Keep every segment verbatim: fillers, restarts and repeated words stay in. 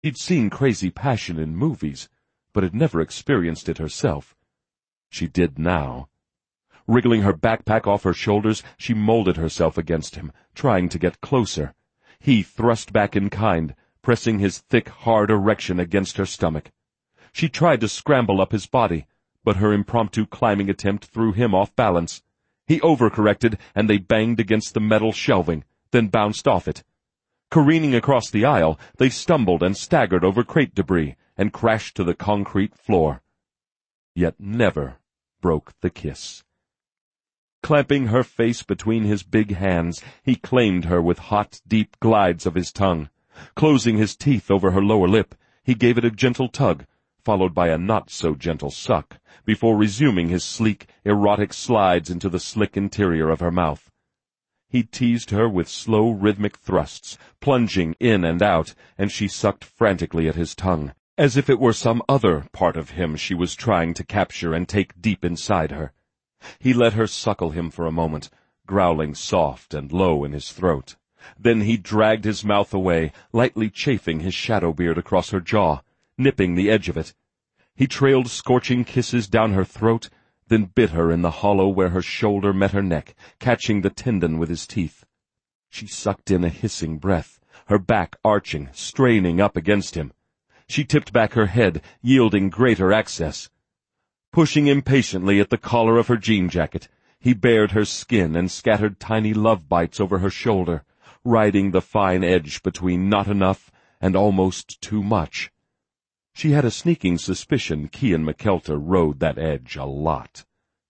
He'd seen crazy passion in movies, but had never experienced it herself. She did now. Wriggling her backpack off her shoulders, she molded herself against him, trying to get closer. He thrust back in kind, pressing his thick, hard erection against her stomach. She tried to scramble up his body, but her impromptu climbing attempt threw him off balance. He overcorrected, and they banged against the metal shelving, then bounced off it. Careening across the aisle, they stumbled and staggered over crate debris and crashed to the concrete floor. Yet never broke the kiss. Clamping her face between his big hands, he claimed her with hot, deep glides of his tongue. Closing his teeth over her lower lip, he gave it a gentle tug, followed by a not-so-gentle suck, before resuming his sleek, erotic slides into the slick interior of her mouth. He teased her with slow, rhythmic thrusts, plunging in and out, and she sucked frantically at his tongue, as if it were some other part of him she was trying to capture and take deep inside her. He let her suckle him for a moment, growling soft and low in his throat. Then he dragged his mouth away, lightly chafing his shadow beard across her jaw, nipping the edge of it. He trailed scorching kisses down her throat, then bit her in the hollow where her shoulder met her neck, catching the tendon with his teeth. She sucked in a hissing breath, her back arching, straining up against him. She tipped back her head, yielding greater access. Pushing impatiently at the collar of her jean jacket, he bared her skin and scattered tiny love bites over her shoulder, riding the fine edge between not enough and almost too much. She had a sneaking suspicion Cian McKeltar rode that edge a lot.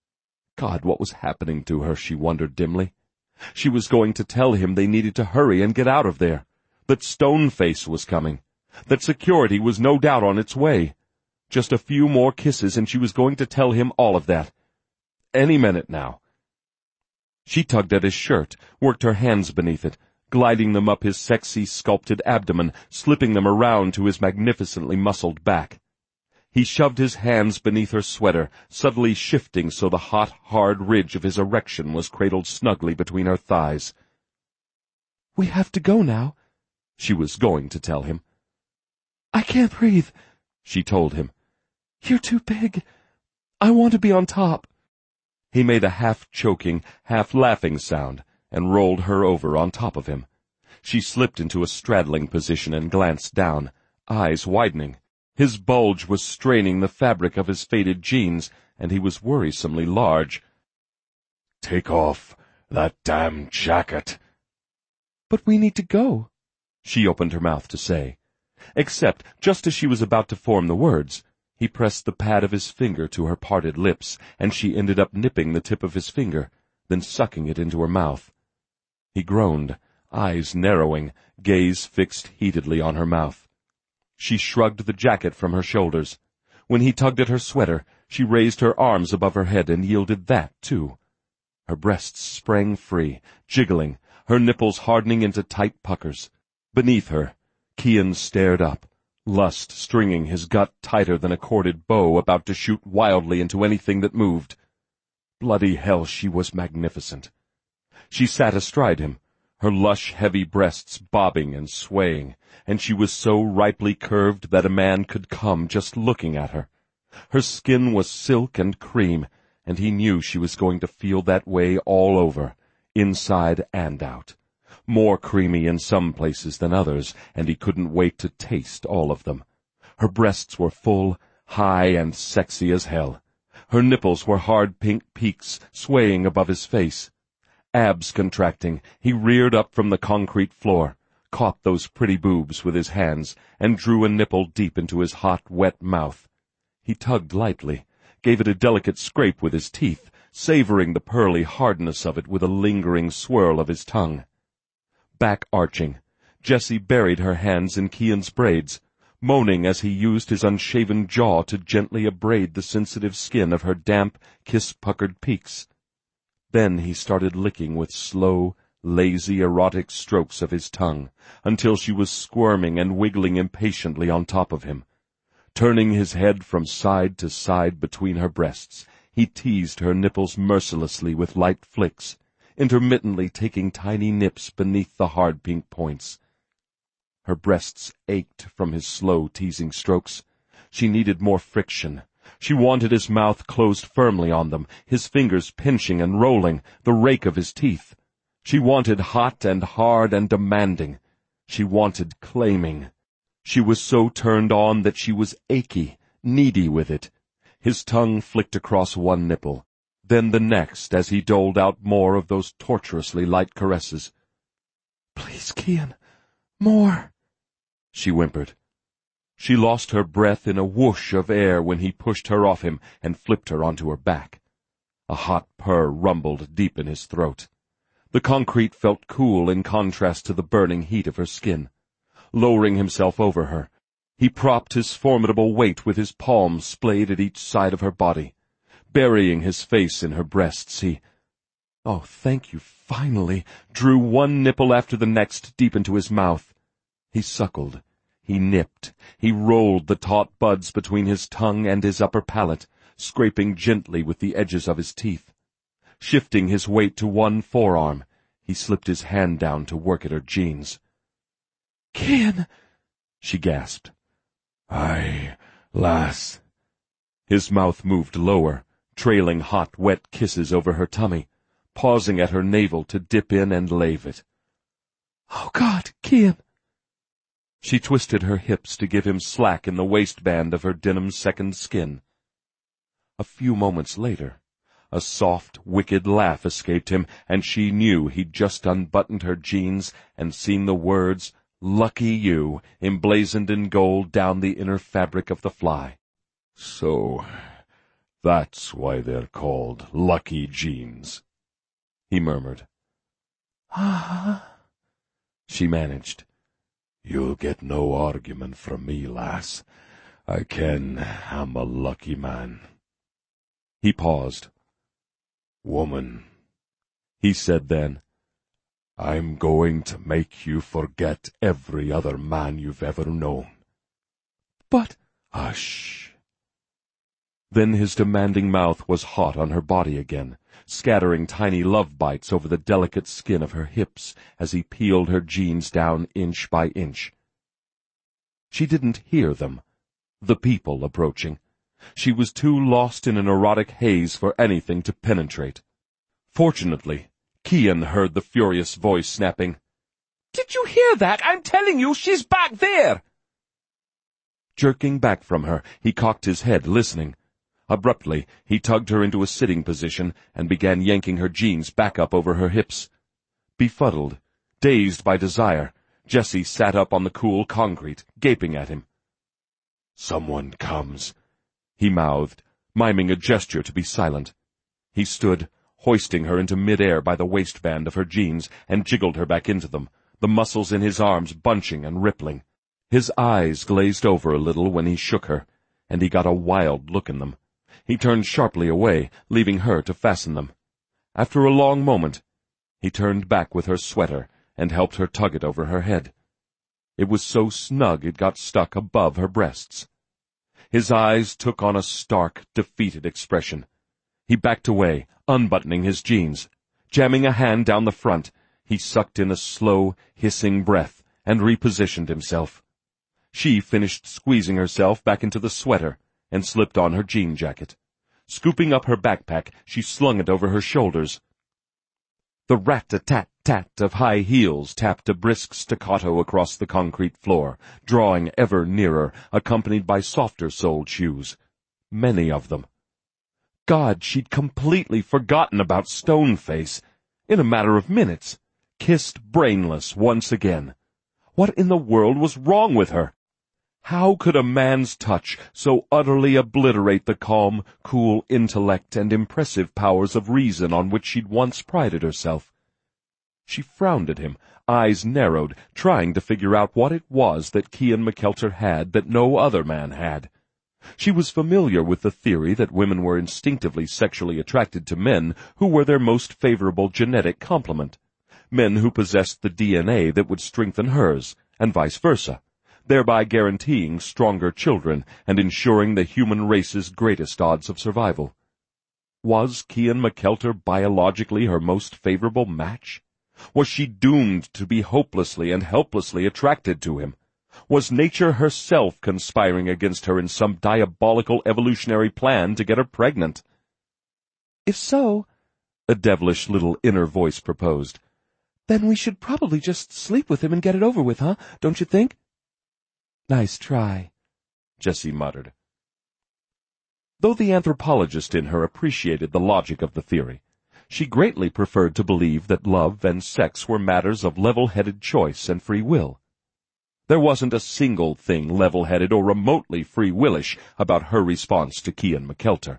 God, what was happening to her, she wondered dimly. She was going to tell him they needed to hurry and get out of there, that Stoneface was coming, that security was no doubt on its way. Just a few more kisses and she was going to tell him all of that. Any minute now. She tugged at his shirt, worked her hands beneath it, gliding them up his sexy, sculpted abdomen, slipping them around to his magnificently muscled back. He shoved his hands beneath her sweater, subtly shifting so the hot, hard ridge of his erection was cradled snugly between her thighs. "We have to go now," she was going to tell him. "I can't breathe," she told him. "You're too big. I want to be on top." He made a half-choking, half-laughing sound and rolled her over on top of him. She slipped into a straddling position and glanced down, eyes widening. His bulge was straining the fabric of his faded jeans, and he was worrisomely large. "Take off that damn jacket." "But we need to go," she opened her mouth to say. Except, just as she was about to form the words, he pressed the pad of his finger to her parted lips, and she ended up nipping the tip of his finger, then sucking it into her mouth. He groaned, eyes narrowing, gaze fixed heatedly on her mouth. She shrugged the jacket from her shoulders. When he tugged at her sweater, she raised her arms above her head and yielded that, too. Her breasts sprang free, jiggling, her nipples hardening into tight puckers. Beneath her, Cian stared up, lust stringing his gut tighter than a corded bow about to shoot wildly into anything that moved. Bloody hell, she was magnificent. She sat astride him, her lush, heavy breasts bobbing and swaying, and she was so ripely curved that a man could come just looking at her. Her skin was silk and cream, and he knew she was going to feel that way all over, inside and out. More creamy in some places than others, and he couldn't wait to taste all of them. Her breasts were full, high, and sexy as hell. Her nipples were hard pink peaks swaying above his face. Abs contracting, he reared up from the concrete floor, caught those pretty boobs with his hands, and drew a nipple deep into his hot, wet mouth. He tugged lightly, gave it a delicate scrape with his teeth, savoring the pearly hardness of it with a lingering swirl of his tongue. Back arching, Jessie buried her hands in Cian's braids, moaning as he used his unshaven jaw to gently abrade the sensitive skin of her damp, kiss-puckered peaks. Then he started licking with slow, lazy, erotic strokes of his tongue, until she was squirming and wiggling impatiently on top of him. Turning his head from side to side between her breasts, he teased her nipples mercilessly with light flicks, intermittently taking tiny nips beneath the hard pink points. Her breasts ached from his slow, teasing strokes. She needed more friction. She wanted his mouth closed firmly on them, his fingers pinching and rolling, the rake of his teeth. She wanted hot and hard and demanding. She wanted claiming. She was so turned on that she was achy, needy with it. His tongue flicked across one nipple, then the next as he doled out more of those torturously light caresses. "Please, Cian, more," she whimpered. She lost her breath in a whoosh of air when he pushed her off him and flipped her onto her back. A hot purr rumbled deep in his throat. The concrete felt cool in contrast to the burning heat of her skin. Lowering himself over her, he propped his formidable weight with his palms splayed at each side of her body. Burying his face in her breasts, he, oh, thank you, finally, drew one nipple after the next deep into his mouth. He suckled. He nipped. He rolled the taut buds between his tongue and his upper palate, scraping gently with the edges of his teeth. Shifting his weight to one forearm, he slipped his hand down to work at her jeans. "Cian!" she gasped. "Aye, lass." His mouth moved lower, trailing hot, wet kisses over her tummy, pausing at her navel to dip in and lave it. "Oh, God, Cian!" She twisted her hips to give him slack in the waistband of her denim second skin. A few moments later, a soft, wicked laugh escaped him, and she knew he'd just unbuttoned her jeans and seen the words, "Lucky you," emblazoned in gold down the inner fabric of the fly. "So, that's why they're called lucky jeans," he murmured. "Ah," she managed. "You'll get no argument from me, lass. I ken I'm a lucky man." He paused. "Woman," he said then, "I'm going to make you forget every other man you've ever known." "But—" "Hush." Then his demanding mouth was hot on her body again, scattering tiny love bites over the delicate skin of her hips as he peeled her jeans down inch by inch. She didn't hear them, the people approaching. She was too lost in an erotic haze for anything to penetrate. Fortunately, Cian heard the furious voice snapping, "Did you hear that? I'm telling you, she's back there!" Jerking back from her, he cocked his head, listening. Abruptly, he tugged her into a sitting position and began yanking her jeans back up over her hips. Befuddled, dazed by desire, Jessie sat up on the cool concrete, gaping at him. "Someone comes," he mouthed, miming a gesture to be silent. He stood, hoisting her into mid-air by the waistband of her jeans, and jiggled her back into them, the muscles in his arms bunching and rippling. His eyes glazed over a little when he shook her, and he got a wild look in them. He turned sharply away, leaving her to fasten them. After a long moment, he turned back with her sweater and helped her tug it over her head. It was so snug it got stuck above her breasts. His eyes took on a stark, defeated expression. He backed away, unbuttoning his jeans. Jamming a hand down the front, he sucked in a slow, hissing breath and repositioned himself. She finished squeezing herself back into the sweater and slipped on her jean jacket. Scooping up her backpack, she slung it over her shoulders. The rat-a-tat-tat of high heels tapped a brisk staccato across the concrete floor, drawing ever nearer, accompanied by softer-soled shoes. Many of them. God, she'd completely forgotten about Stoneface. In a matter of minutes. Kissed brainless once again. What in the world was wrong with her? How could a man's touch so utterly obliterate the calm, cool intellect and impressive powers of reason on which she'd once prided herself? She frowned at him, eyes narrowed, trying to figure out what it was that Cian McKeltar had that no other man had. She was familiar with the theory that women were instinctively sexually attracted to men who were their most favorable genetic complement, men who possessed the D N A that would strengthen hers, and vice versa, thereby guaranteeing stronger children and ensuring the human race's greatest odds of survival. Was Cian McKeltar biologically her most favorable match? Was she doomed to be hopelessly and helplessly attracted to him? Was nature herself conspiring against her in some diabolical evolutionary plan to get her pregnant? If so, a devilish little inner voice proposed, then we should probably just sleep with him and get it over with, huh? Don't you think? Nice try, Jessie muttered. Though the anthropologist in her appreciated the logic of the theory, she greatly preferred to believe that love and sex were matters of level-headed choice and free will. There wasn't a single thing level-headed or remotely free-willish about her response to Cian McKeltar.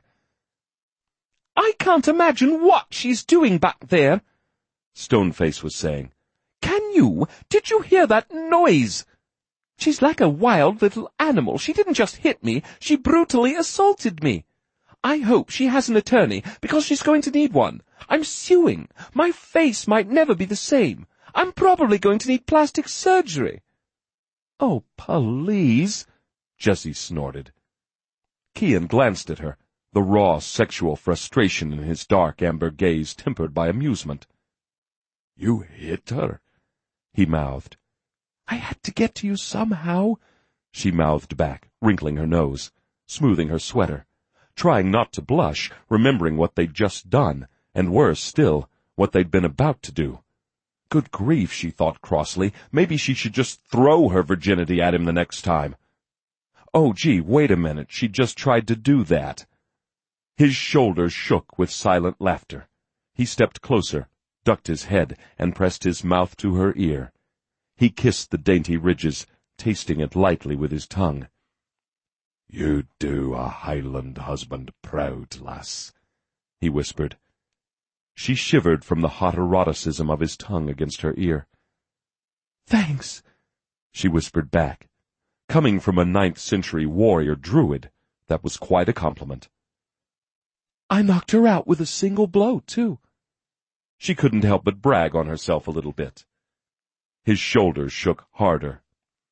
I can't imagine what she's doing back there, Stoneface was saying. Can you? Did you hear that noise? She's like a wild little animal. She didn't just hit me, she brutally assaulted me. I hope she has an attorney, because she's going to need one. I'm suing. My face might never be the same. I'm probably going to need plastic surgery. Oh, please, Jessie snorted. Cian glanced at her, the raw sexual frustration in his dark amber gaze tempered by amusement. You hit her, he mouthed. I had to get to you somehow, she mouthed back, wrinkling her nose, smoothing her sweater, trying not to blush, remembering what they'd just done, and worse still, what they'd been about to do. Good grief, she thought crossly, maybe she should just throw her virginity at him the next time. Oh, gee, wait a minute, she'd just tried to do that. His shoulders shook with silent laughter. He stepped closer, ducked his head, and pressed his mouth to her ear. He kissed the dainty ridges, tasting it lightly with his tongue. You do a Highland husband proud, lass, he whispered. She shivered from the hot eroticism of his tongue against her ear. Thanks, she whispered back. Coming from a ninth-century warrior druid, that was quite a compliment. I knocked her out with a single blow, too. She couldn't help but brag on herself a little bit. His shoulders shook harder.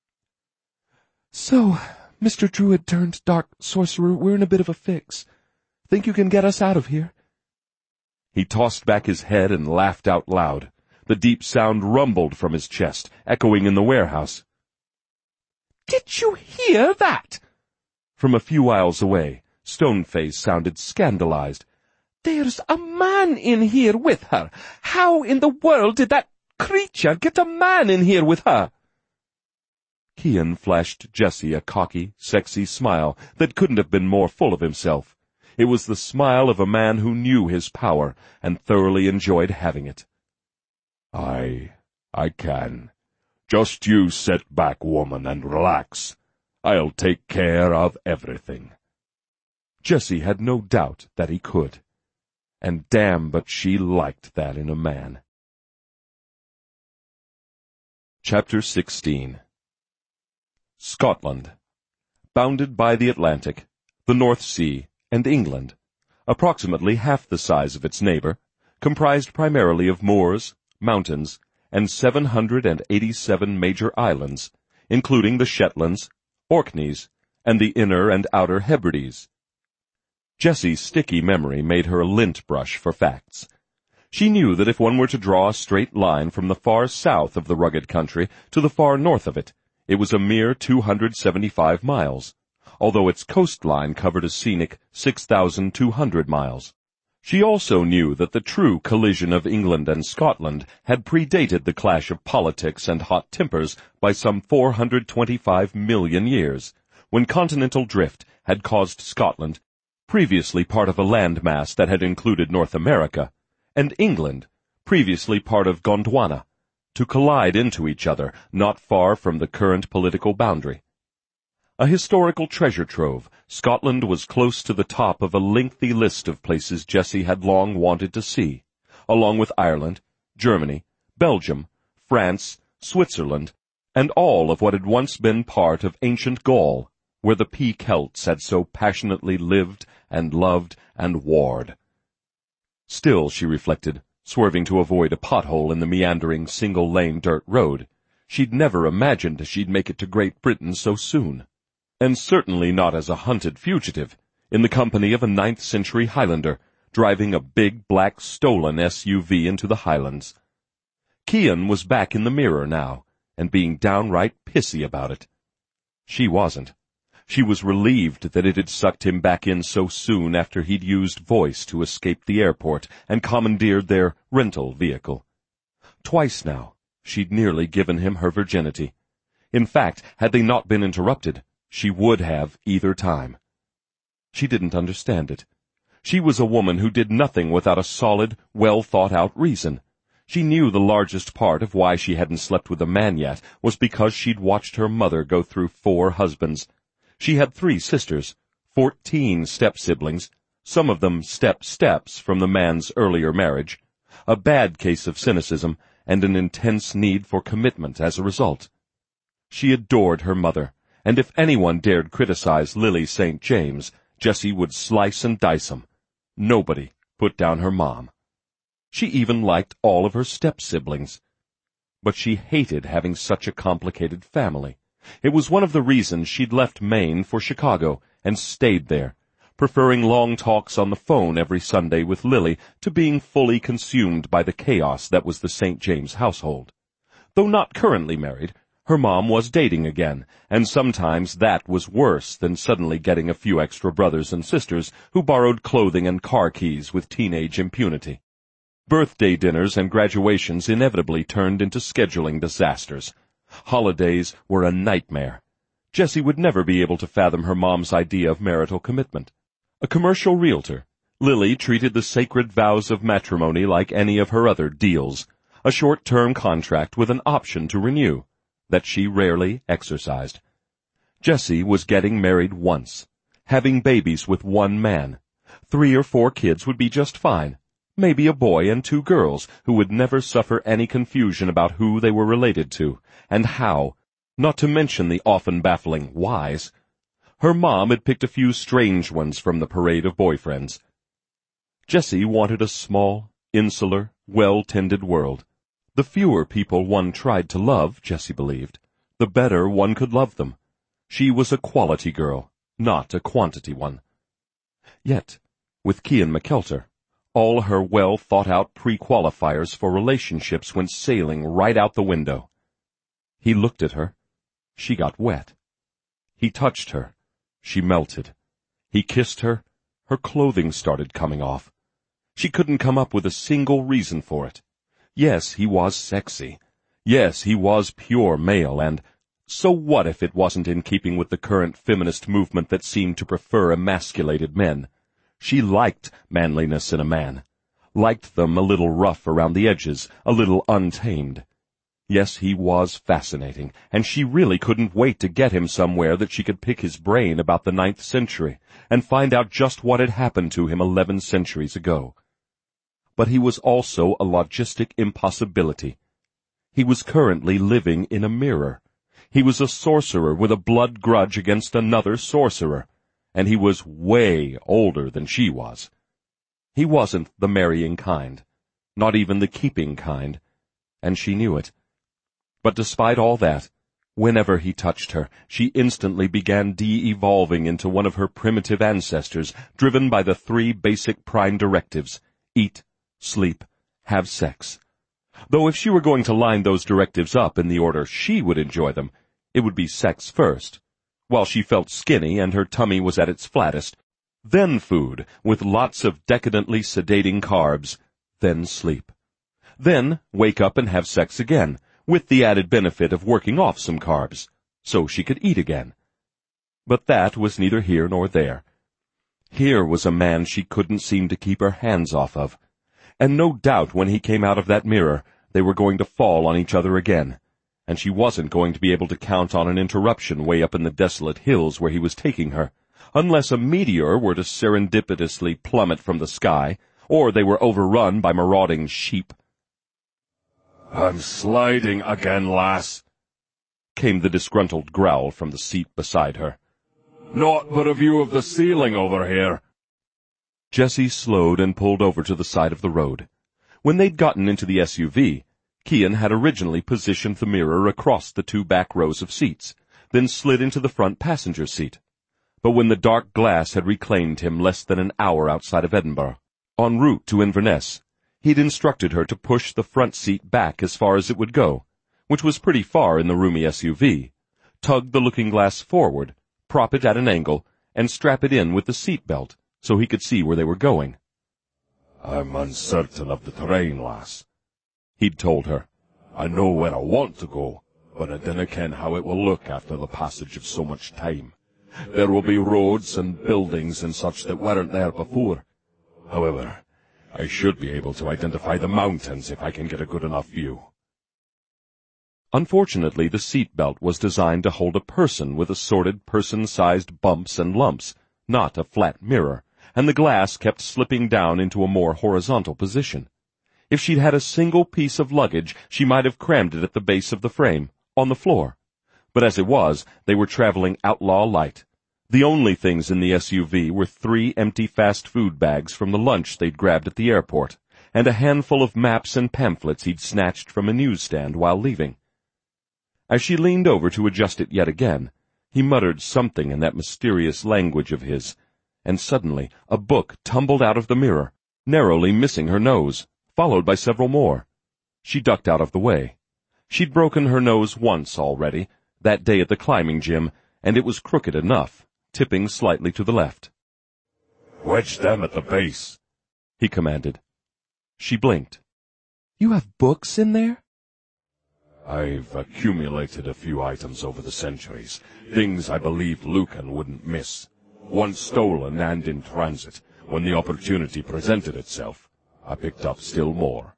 So, Mister Druid turned dark sorcerer, we're in a bit of a fix. Think you can get us out of here? He tossed back his head and laughed out loud. The deep sound rumbled from his chest, echoing in the warehouse. Did you hear that? From a few aisles away, Stoneface sounded scandalized. There's a man in here with her. How in the world did that creature get a man in here with her? Cian flashed Jessie a cocky, sexy smile that couldn't have been more full of himself. It was the smile of a man who knew his power and thoroughly enjoyed having it. I, I can. Just you sit back, woman, and relax. I'll take care of everything. Jessie had no doubt that he could. And damn, but she liked that in a man. Chapter sixteen. Scotland. Bounded by the Atlantic, the North Sea, and England, approximately half the size of its neighbor, comprised primarily of moors, mountains, and seven hundred and eighty-seven major islands, including the Shetlands, Orkneys, and the Inner and Outer Hebrides. Jessie's sticky memory made her a lint brush for facts. She knew that if one were to draw a straight line from the far south of the rugged country to the far north of it, it was a mere two hundred seventy-five miles, although its coastline covered a scenic six thousand two hundred miles. She also knew that the true collision of England and Scotland had predated the clash of politics and hot tempers by some four hundred twenty-five million years, when continental drift had caused Scotland, previously part of a landmass that had included North America, and England, previously part of Gondwana, to collide into each other not far from the current political boundary. A historical treasure trove, Scotland was close to the top of a lengthy list of places Jessie had long wanted to see, along with Ireland, Germany, Belgium, France, Switzerland, and all of what had once been part of ancient Gaul, where the Pea Celts had so passionately lived and loved and warred. Still, she reflected, swerving to avoid a pothole in the meandering single-lane dirt road, she'd never imagined she'd make it to Great Britain so soon. And certainly not as a hunted fugitive, in the company of a ninth-century Highlander, driving a big black stolen S U V into the Highlands. Cian was back in the mirror now, and being downright pissy about it. She wasn't. She was relieved that it had sucked him back in so soon after he'd used voice to escape the airport and commandeered their rental vehicle. Twice now, she'd nearly given him her virginity. In fact, had they not been interrupted, she would have either time. She didn't understand it. She was a woman who did nothing without a solid, well-thought-out reason. She knew the largest part of why she hadn't slept with a man yet was because she'd watched her mother go through four husbands. She had three sisters, fourteen step-siblings, some of them step-steps from the man's earlier marriage, a bad case of cynicism, and an intense need for commitment as a result. She adored her mother, and if anyone dared criticize Lily Saint James, Jessie would slice and dice 'em. Nobody put down her mom. She even liked all of her step-siblings. But she hated having such a complicated family. It was one of the reasons she'd left Maine for Chicago and stayed there, preferring long talks on the phone every Sunday with Lily to being fully consumed by the chaos that was the Saint James household. Though not currently married, her mom was dating again, and sometimes that was worse than suddenly getting a few extra brothers and sisters who borrowed clothing and car keys with teenage impunity. Birthday dinners and graduations inevitably turned into scheduling disasters. Holidays were a nightmare. Jessie would never be able to fathom her mom's idea of marital commitment. A commercial realtor, Lily treated the sacred vows of matrimony like any of her other deals, a short-term contract with an option to renew, that she rarely exercised. Jessie was getting married once, having babies with one man. Three or four kids would be just fine. Maybe a boy and two girls who would never suffer any confusion about who they were related to, and how, not to mention the often baffling whys. Her mom had picked a few strange ones from the parade of boyfriends. Jessie wanted a small, insular, well-tended world. The fewer people one tried to love, Jessie believed, the better one could love them. She was a quality girl, not a quantity one. Yet, with Cian McKeltar, all her well-thought-out pre-qualifiers for relationships went sailing right out the window. He looked at her. She got wet. He touched her. She melted. He kissed her. Her clothing started coming off. She couldn't come up with a single reason for it. Yes, he was sexy. Yes, he was pure male, and so what if it wasn't in keeping with the current feminist movement that seemed to prefer emasculated men? She liked manliness in a man, liked them a little rough around the edges, a little untamed. Yes, he was fascinating, and she really couldn't wait to get him somewhere that she could pick his brain about the ninth century and find out just what had happened to him eleven centuries ago. But he was also a logistic impossibility. He was currently living in a mirror. He was a sorcerer with a blood grudge against another sorcerer, and he was way older than she was. He wasn't the marrying kind, not even the keeping kind, and she knew it. But despite all that, whenever he touched her, she instantly began de-evolving into one of her primitive ancestors, driven by the three basic prime directives: eat, sleep, have sex. Though if she were going to line those directives up in the order she would enjoy them, it would be sex first, while she felt skinny and her tummy was at its flattest, then food with lots of decadently sedating carbs, then sleep. Then wake up and have sex again, with the added benefit of working off some carbs, so she could eat again. But that was neither here nor there. Here was a man she couldn't seem to keep her hands off of, and no doubt when he came out of that mirror they were going to fall on each other again, and she wasn't going to be able to count on an interruption way up in the desolate hills where he was taking her, unless a meteor were to serendipitously plummet from the sky, or they were overrun by marauding sheep. "I'm sliding again, lass," came the disgruntled growl from the seat beside her. "Naught but a view of the ceiling over here." Jessie slowed and pulled over to the side of the road. When they'd gotten into the S U V, Cian had originally positioned the mirror across the two back rows of seats, then slid into the front passenger seat. But when the dark glass had reclaimed him less than an hour outside of Edinburgh, en route to Inverness, He'd instructed her to push the front seat back as far as it would go, which was pretty far in the roomy S U V, tug the looking-glass forward, prop it at an angle, and strap it in with the seat belt so he could see where they were going. "I'm uncertain of the terrain, lass," he'd told her. "I know where I want to go, but I dinna ken how it will look after the passage of so much time. There will be roads and buildings and such that weren't there before. However, I should be able to identify the mountains if I can get a good enough view." Unfortunately, the seat belt was designed to hold a person with assorted person-sized bumps and lumps, not a flat mirror, and the glass kept slipping down into a more horizontal position. If she'd had a single piece of luggage, she might have crammed it at the base of the frame, on the floor. But as it was, they were traveling outlaw light. The only things in the S U V were three empty fast food bags from the lunch they'd grabbed at the airport, and a handful of maps and pamphlets he'd snatched from a newsstand while leaving. As she leaned over to adjust it yet again, he muttered something in that mysterious language of his, and suddenly a book tumbled out of the mirror, narrowly missing her nose, followed by several more. She ducked out of the way. She'd broken her nose once already, that day at the climbing gym, and it was crooked enough, tipping slightly to the left. "Wedge them at the base," he commanded. She blinked. "You have books in there?" "I've accumulated a few items over the centuries, things I believed Lucan wouldn't miss. Once stolen and in transit, when the opportunity presented itself, I picked up still more."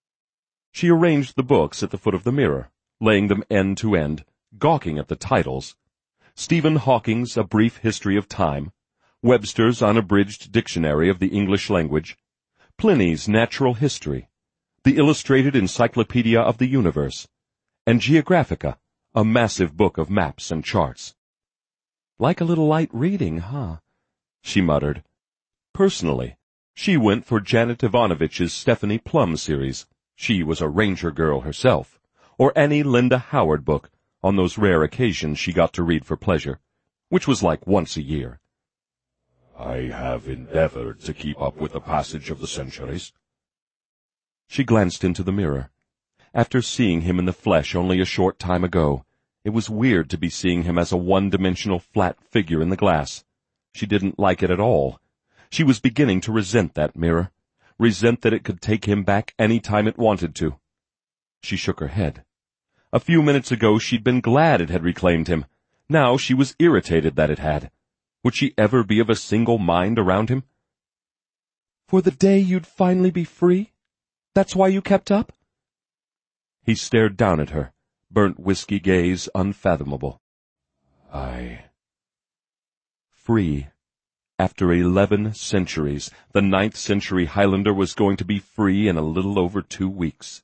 She arranged the books at the foot of the mirror, laying them end to end, gawking at the titles. Stephen Hawking's A Brief History of Time, Webster's Unabridged Dictionary of the English Language, Pliny's Natural History, the Illustrated Encyclopedia of the Universe, and Geographica, a massive book of maps and charts. "Like a little light reading, huh?" she muttered. Personally, she went for Janet Ivanovitch's Stephanie Plum series. She was a ranger girl herself, or any Linda Howard book, on those rare occasions she got to read for pleasure, which was like once a year. "I have endeavored to keep up with the passage of the centuries." She glanced into the mirror. After seeing him in the flesh only a short time ago, it was weird to be seeing him as a one-dimensional flat figure in the glass. She didn't like it at all. She was beginning to resent that mirror, resent that it could take him back any time it wanted to. She shook her head. A few minutes ago she'd been glad it had reclaimed him. Now she was irritated that it had. Would she ever be of a single mind around him? "For the day you'd finally be free? That's why you kept up?" He stared down at her, burnt whiskey gaze unfathomable. "I—" Free. After eleven centuries, the ninth century Highlander was going to be free in a little over two weeks.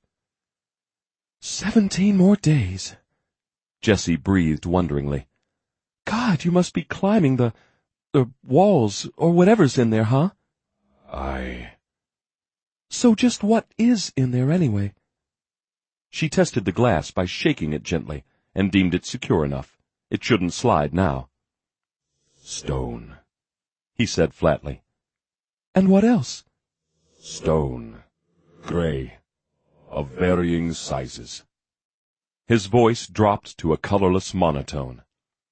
Seventeen more days, Jessie breathed wonderingly. God, you must be climbing the, the walls, or whatever's in there, huh? I... So just what is in there anyway? She tested the glass by shaking it gently, and deemed it secure enough. It shouldn't slide now. Stone, he said flatly. And what else? Stone. Gray. Of varying sizes. His voice dropped to a colorless monotone.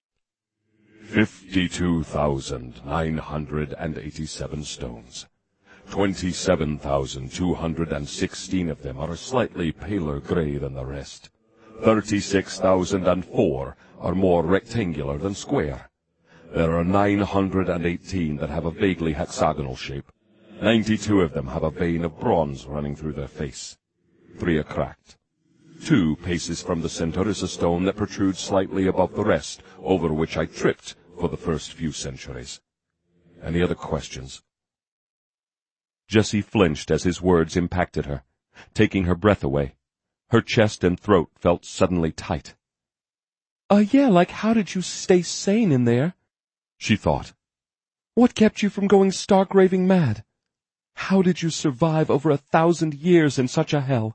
Fifty-two thousand nine hundred and eighty-seven stones. Twenty-seven thousand two hundred and sixteen of them are slightly paler gray than the rest. Thirty-six thousand and four are more rectangular than square. There are nine hundred and eighteen that have a vaguely hexagonal shape. Ninety-two of them have a vein of bronze running through their face. Three are cracked. Two paces from the center is a stone that protrudes slightly above the rest, over which I tripped for the first few centuries. Any other questions? Jessie flinched as his words impacted her, taking her breath away. Her chest and throat felt suddenly tight. Uh, yeah, like how did you stay sane in there? She thought. What kept you from going stark raving mad? How did you survive over a thousand years in such a hell?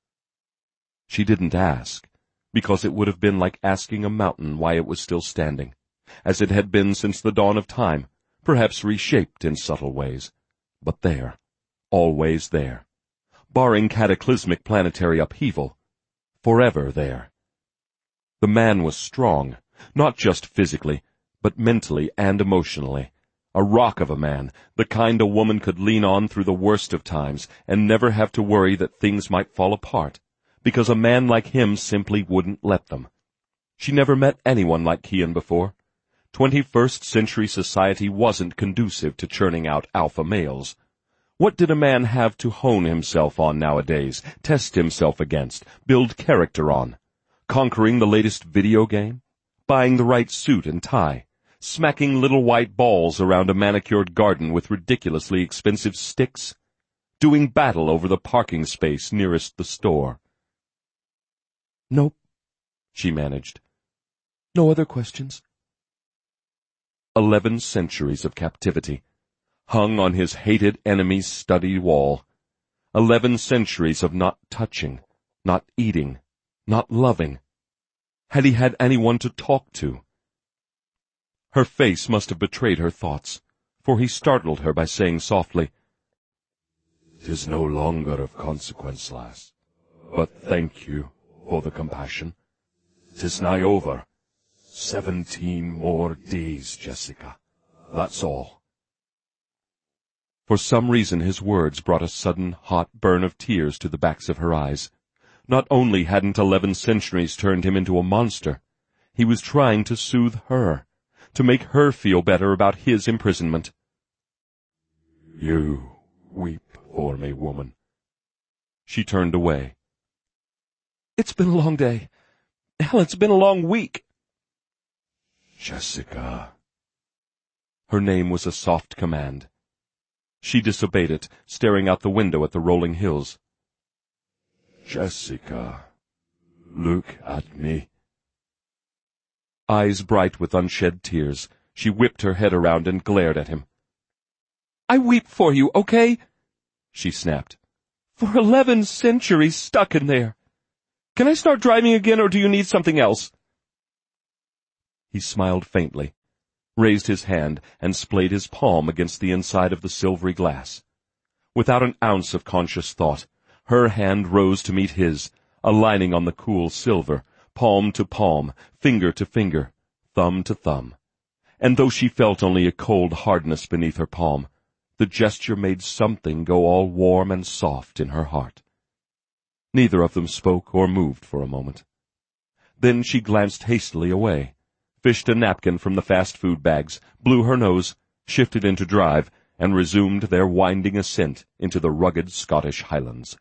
She didn't ask, because it would have been like asking a mountain why it was still standing, as it had been since the dawn of time, perhaps reshaped in subtle ways, but there, always there, barring cataclysmic planetary upheaval, forever there. The man was strong, not just physically, but mentally and emotionally. A rock of a man, the kind a woman could lean on through the worst of times and never have to worry that things might fall apart, because a man like him simply wouldn't let them. She never met anyone like Kian before. Twenty-first century society wasn't conducive to churning out alpha males. What did a man have to hone himself on nowadays, test himself against, build character on? Conquering the latest video game? Buying the right suit and tie? Smacking little white balls around a manicured garden with ridiculously expensive sticks? Doing battle over the parking space nearest the store? Nope, she managed. No other questions. Eleven centuries of captivity, hung on his hated enemy's study wall. Eleven centuries of not touching, not eating, not loving. Had he had anyone to talk to? Her face must have betrayed her thoughts, for he startled her by saying softly, "'Tis no longer of consequence, lass, but thank you for the compassion. 'Tis nigh over. Seventeen more days, Jessica. That's all." For some reason his words brought a sudden, hot burn of tears to the backs of her eyes. Not only hadn't eleven centuries turned him into a monster, he was trying to soothe her, to make her feel better about his imprisonment. "You weep for me, woman." She turned away. It's been a long day. Hell, it's been a long week. "Jessica." Her name was a soft command. She disobeyed it, staring out the window at the rolling hills. "Jessica, look at me." Eyes bright with unshed tears, she whipped her head around and glared at him. I weep for you, okay? She snapped. For eleven centuries stuck in there. Can I start driving again, or do you need something else? He smiled faintly, raised his hand, and splayed his palm against the inside of the silvery glass. Without an ounce of conscious thought, her hand rose to meet his, aligning on the cool silver, palm to palm, finger to finger, thumb to thumb. And though she felt only a cold hardness beneath her palm, the gesture made something go all warm and soft in her heart. Neither of them spoke or moved for a moment. Then she glanced hastily away, fished a napkin from the fast food bags, blew her nose, shifted into drive, and resumed their winding ascent into the rugged Scottish Highlands.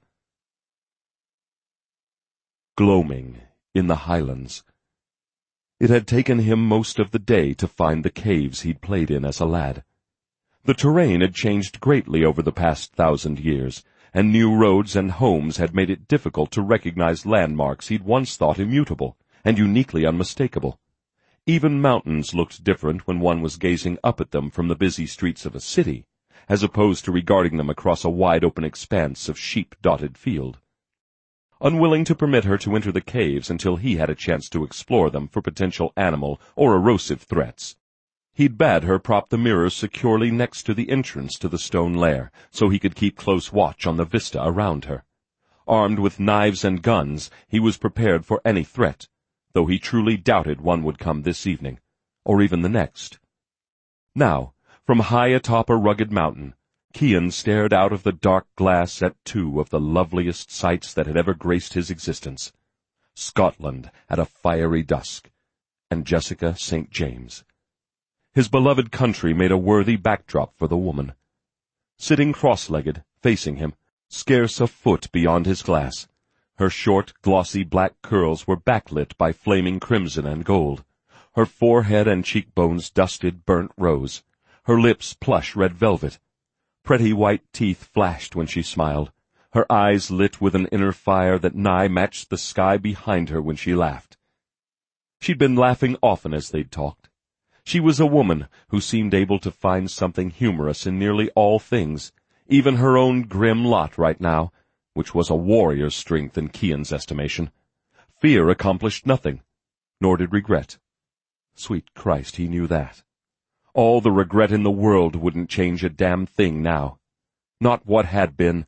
Gloaming in the Highlands. It had taken him most of the day to find the caves he'd played in as a lad. The terrain had changed greatly over the past thousand years, and new roads and homes had made it difficult to recognize landmarks he'd once thought immutable and uniquely unmistakable. Even mountains looked different when one was gazing up at them from the busy streets of a city, as opposed to regarding them across a wide-open expanse of sheep-dotted field. Unwilling to permit her to enter the caves until he had a chance to explore them for potential animal or erosive threats, he'd bade her prop the mirrors securely next to the entrance to the stone lair, so he could keep close watch on the vista around her. Armed with knives and guns, he was prepared for any threat, though he truly doubted one would come this evening, or even the next. Now, from high atop a rugged mountain, Kian stared out of the dark glass at two of the loveliest sights that had ever graced his existence: Scotland at a fiery dusk, and Jessica Saint James. His beloved country made a worthy backdrop for the woman. Sitting cross-legged, facing him, scarce a foot beyond his glass, her short, glossy black curls were backlit by flaming crimson and gold, her forehead and cheekbones dusted burnt rose, her lips plush red velvet. Pretty white teeth flashed when she smiled, her eyes lit with an inner fire that nigh matched the sky behind her when she laughed. She'd been laughing often as they'd talked. She was a woman who seemed able to find something humorous in nearly all things, even her own grim lot right now, which was a warrior's strength in Kian's estimation. Fear accomplished nothing, nor did regret. Sweet Christ, he knew that. All the regret in the world wouldn't change a damn thing now. Not what had been,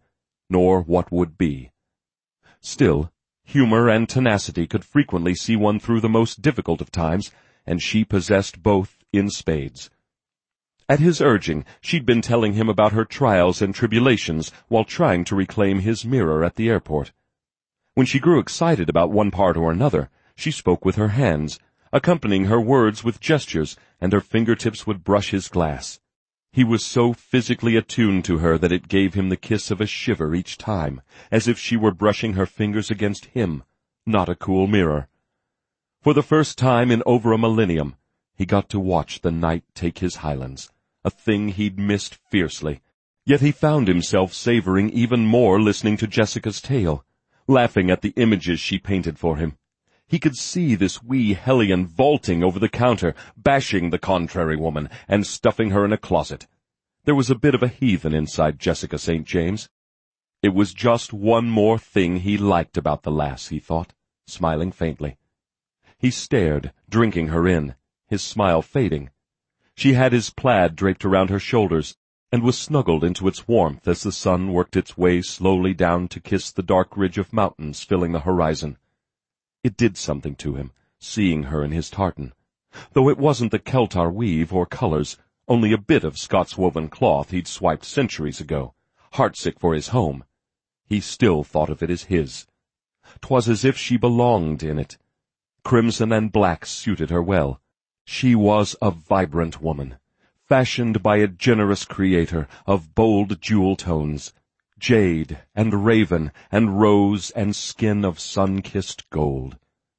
nor what would be. Still, humor and tenacity could frequently see one through the most difficult of times, and she possessed both in spades. At his urging, she'd been telling him about her trials and tribulations while trying to reclaim his mirror at the airport. When she grew excited about one part or another, she spoke with her hands, accompanying her words with gestures, and her fingertips would brush his glass. He was so physically attuned to her that it gave him the kiss of a shiver each time, as if she were brushing her fingers against him, not a cool mirror. For the first time in over a millennium, he got to watch the night take his Highlands, a thing he'd missed fiercely. Yet he found himself savoring even more listening to Jessica's tale, laughing at the images she painted for him. He could see this wee hellion vaulting over the counter, bashing the contrary woman, and stuffing her in a closet. There was a bit of a heathen inside Jessica Saint James. It was just one more thing he liked about the lass, he thought, smiling faintly. He stared, drinking her in, his smile fading. She had his plaid draped around her shoulders, and was snuggled into its warmth as the sun worked its way slowly down to kiss the dark ridge of mountains filling the horizon. It did something to him, seeing her in his tartan. Though it wasn't the Keltar weave or colors, only a bit of Scots-woven cloth he'd swiped centuries ago, heartsick for his home, he still thought of it as his. 'Twas as if she belonged in it. Crimson and black suited her well. She was a vibrant woman, fashioned by a generous creator of bold jewel tones, jade and raven and rose and skin of sun-kissed gold.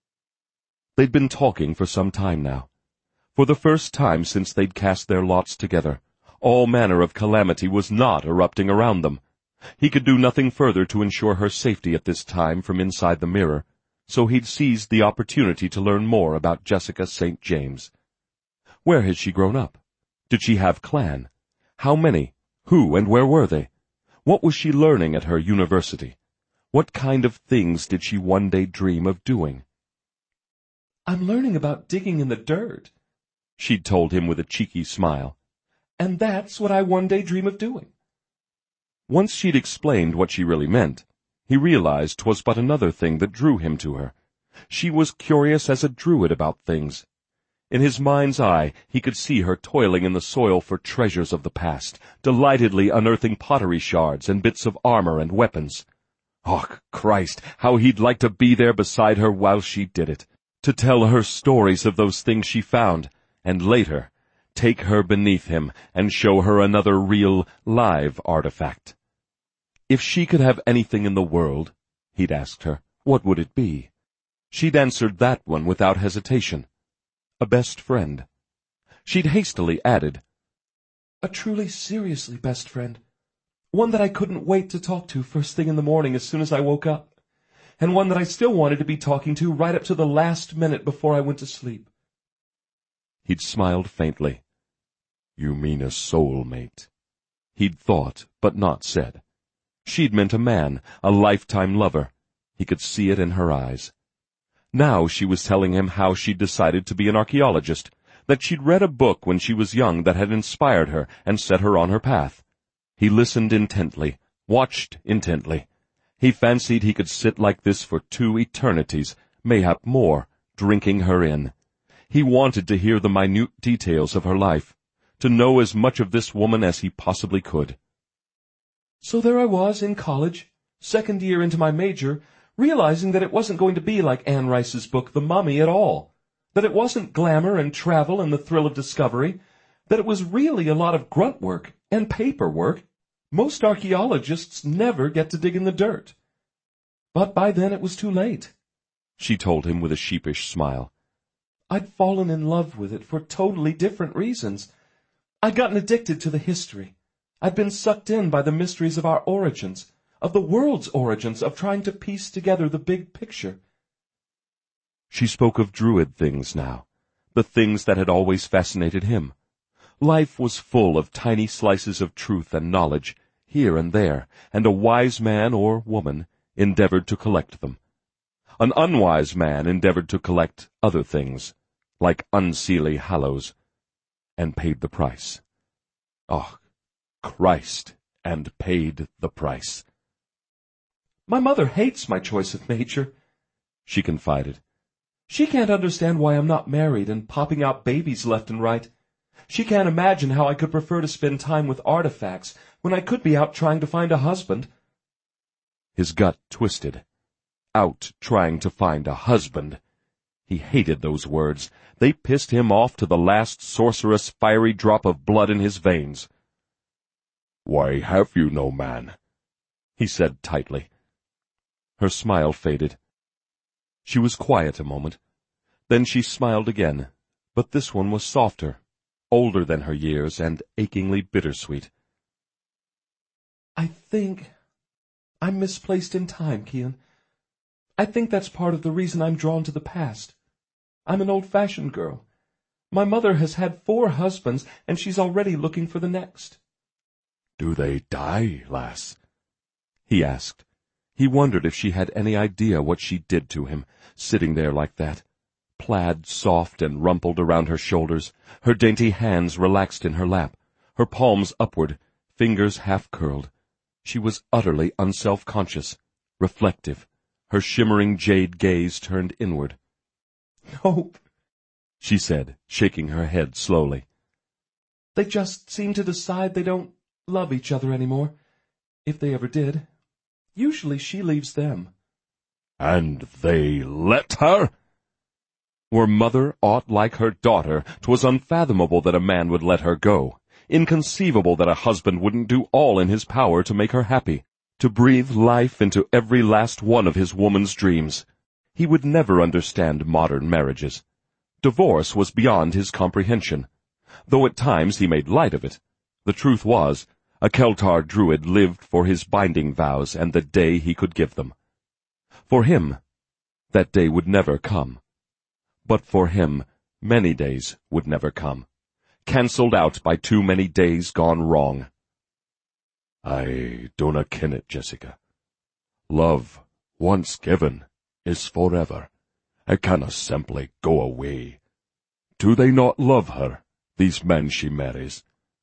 They'd been talking for some time now. For the first time since they'd cast their lots together, all manner of calamity was not erupting around them. He could do nothing further to ensure her safety at this time from inside the mirror, so he'd seized the opportunity to learn more about Jessica Saint James. Where had she grown up? Did she have clan? How many? Who and where were they? What was she learning at her university? What kind of things did she one day dream of doing? "I'm learning about digging in the dirt," she'd told him with a cheeky smile. "And that's what I one day dream of doing." Once she'd explained what she really meant, he realized 'twas but another thing that drew him to her. She was curious as a druid about things. In his mind's eye, he could see her toiling in the soil for treasures of the past, delightedly unearthing pottery shards and bits of armor and weapons. Oh, Christ, how he'd like to be there beside her while she did it, to tell her stories of those things she found, and later take her beneath him and show her another real, live artifact. If she could have anything in the world, he'd asked her, what would it be? She'd answered that one without hesitation. A best friend. She'd hastily added, "A truly, seriously best friend. One that I couldn't wait to talk to first thing in the morning as soon as I woke up. And one that I still wanted to be talking to right up to the last minute before I went to sleep." He'd smiled faintly. "You mean a soulmate," he'd thought, but not said. She'd meant a man, a lifetime lover. He could see it in her eyes. Now she was telling him how she'd decided to be an archaeologist, that she'd read a book when she was young that had inspired her and set her on her path. He listened intently, watched intently. He fancied he could sit like this for two eternities, mayhap more, drinking her in. He wanted to hear the minute details of her life, to know as much of this woman as he possibly could. So there I was in college, second year into my major, realizing that it wasn't going to be like Anne Rice's book, The Mummy, at all, that it wasn't glamour and travel and the thrill of discovery, that it was really a lot of grunt work and paperwork. Most archaeologists never get to dig in the dirt. But by then it was too late, she told him with a sheepish smile. I'd fallen in love with it for totally different reasons. I'd gotten addicted to the history. I'd been sucked in by the mysteries of our origins, of the world's origins, of trying to piece together the big picture. She spoke of druid things now, the things that had always fascinated him. Life was full of tiny slices of truth and knowledge, here and there, and a wise man or woman endeavored to collect them. An unwise man endeavored to collect other things, like unseelie hallows, and paid the price. Oh, Christ, and paid the price. My mother hates my choice of major," she confided. "She can't understand why I'm not married and popping out babies left and right. She can't imagine how I could prefer to spend time with artifacts when I could be out trying to find a husband." His gut twisted. Out trying to find a husband. He hated those words. They pissed him off to the last sorcerous fiery drop of blood in his veins. "Why have you no man?" he said tightly. Her smile faded. She was quiet a moment. Then she smiled again, but this one was softer, older than her years, and achingly bittersweet. "I think I'm misplaced in time, Kian. I think that's part of the reason I'm drawn to the past. I'm an old-fashioned girl. My mother has had four husbands, and she's already looking for the next." "Do they die, lass?" he asked. He wondered if she had any idea what she did to him, sitting there like that, plaid soft and rumpled around her shoulders, her dainty hands relaxed in her lap, her palms upward, fingers half-curled. She was utterly unself-conscious, reflective, her shimmering jade gaze turned inward. "Nope," she said, shaking her head slowly. "They just seem to decide they don't love each other anymore, if they ever did. Usually she leaves them." "And they let her?" Were mother aught like her daughter, 'twas unfathomable that a man would let her go. Inconceivable that a husband wouldn't do all in his power to make her happy, to breathe life into every last one of his woman's dreams. He would never understand modern marriages. Divorce was beyond his comprehension. Though at times he made light of it, the truth was, a Keltar druid lived for his binding vows and the day he could give them. For him, that day would never come. But for him, many days would never come, cancelled out by too many days gone wrong. "I dinna ken it, Jessica. Love, once given, is forever. It canna simply go away. Do they not love her, these men she marries?"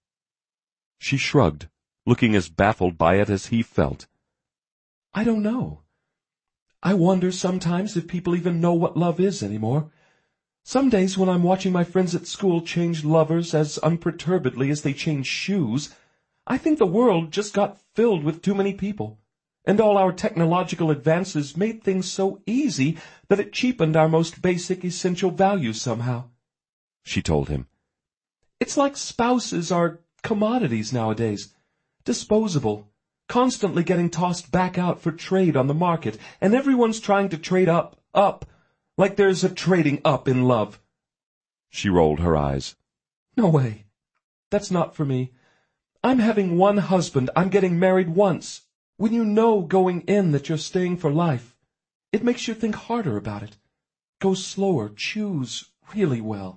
She shrugged, looking as baffled by it as he felt. "I don't know. I wonder sometimes if people even know what love is anymore. Some days when I'm watching my friends at school change lovers as unperturbedly as they change shoes, I think the world just got filled with too many people, and all our technological advances made things so easy that it cheapened our most basic essential values somehow," she told him. "It's like spouses are commodities nowadays, disposable, constantly getting tossed back out for trade on the market, and everyone's trying to trade up, up, like there's a trading up in love." She rolled her eyes. "No way. That's not for me. I'm having one husband. I'm getting married once. When you know going in that you're staying for life, it makes you think harder about it. Go slower, choose really well."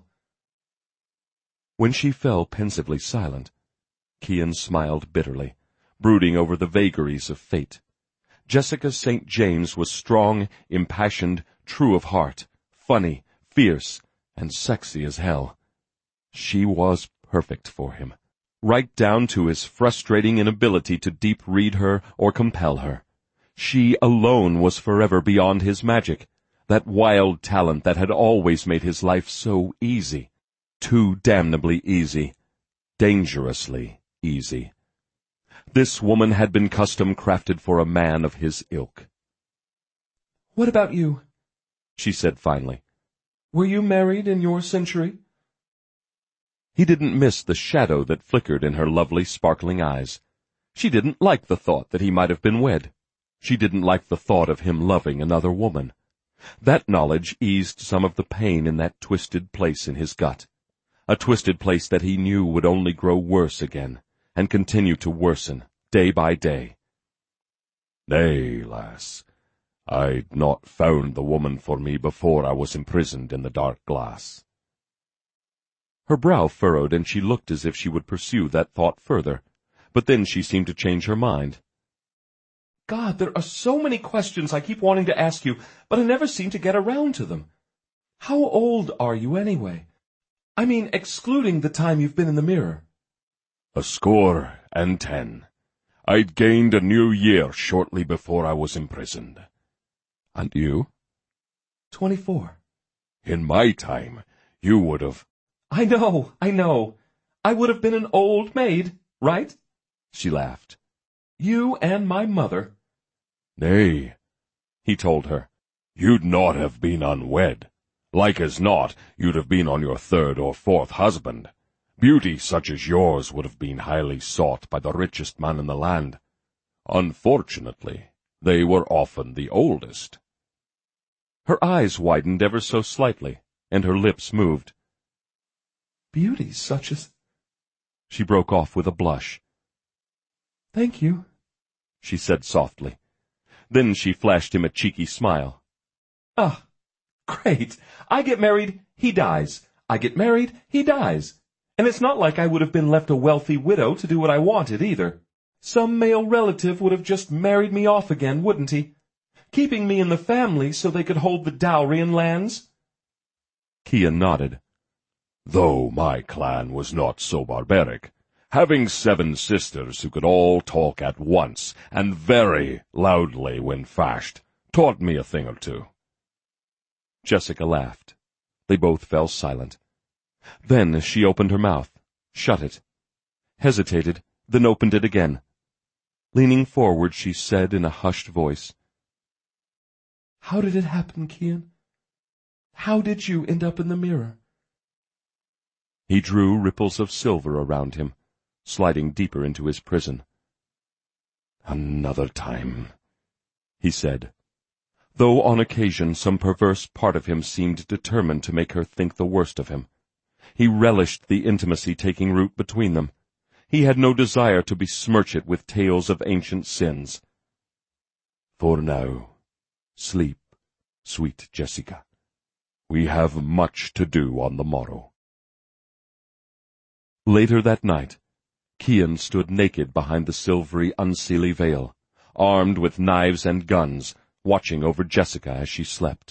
When she fell pensively silent, Kian smiled bitterly, brooding over the vagaries of fate. Jessica Saint James was strong, impassioned, true of heart, funny, fierce, and sexy as hell. She was perfect for him, right down to his frustrating inability to deep-read her or compel her. She alone was forever beyond his magic, that wild talent that had always made his life so easy. Too damnably easy. Dangerously easy. This woman had been custom-crafted for a man of his ilk. "What about you?" she said finally. "Were you married in your century?" He didn't miss the shadow that flickered in her lovely, sparkling eyes. She didn't like the thought that he might have been wed. She didn't like the thought of him loving another woman. That knowledge eased some of the pain in that twisted place in his gut, a twisted place that he knew would only grow worse again, and continue to worsen, day by day. "Nay, lass, I'd not found the woman for me before I was imprisoned in the dark glass." Her brow furrowed, and she looked as if she would pursue that thought further, but then she seemed to change her mind. "God, there are so many questions I keep wanting to ask you, but I never seem to get around to them. How old are you, anyway? I mean, excluding the time you've been in the mirror." "A score and ten. I'd gained a new year shortly before I was imprisoned. And you? Twenty-four. In my time, you would have— I know, I know. I would have been an old maid, right? She laughed. You and my mother. Nay, he told her, you'd not have been unwed. Like as not, you'd have been on your third or fourth husband. Beauty such as yours would have been highly sought by the richest man in the land. Unfortunately, they were often the oldest. Her eyes widened ever so slightly, and her lips moved. Beauty such as— She broke off with a blush. Thank you, she said softly. Then she flashed him a cheeky smile. Ah, great. I get married, he dies. I get married, he dies. And it's not like I would have been left a wealthy widow to do what I wanted, either. Some male relative would have just married me off again, wouldn't he? Keeping me in the family so they could hold the dowry and lands? Kian nodded. Though my clan was not so barbaric, having seven sisters who could all talk at once and very loudly when fashed taught me a thing or two. Jessica laughed. They both fell silent. Then she opened her mouth, shut it, hesitated, then opened it again. Leaning forward, she said in a hushed voice, How did it happen, Kian? How did you end up in the mirror? He drew ripples of silver around him, sliding deeper into his prison. Another time, he said, though on occasion some perverse part of him seemed determined to make her think the worst of him. He relished the intimacy taking root between them. He had no desire to besmirch it with tales of ancient sins. For now, sleep, sweet Jessica. We have much to do on the morrow. Later that night, Kian stood naked behind the silvery, unseelie veil, armed with knives and guns, watching over Jessica as she slept.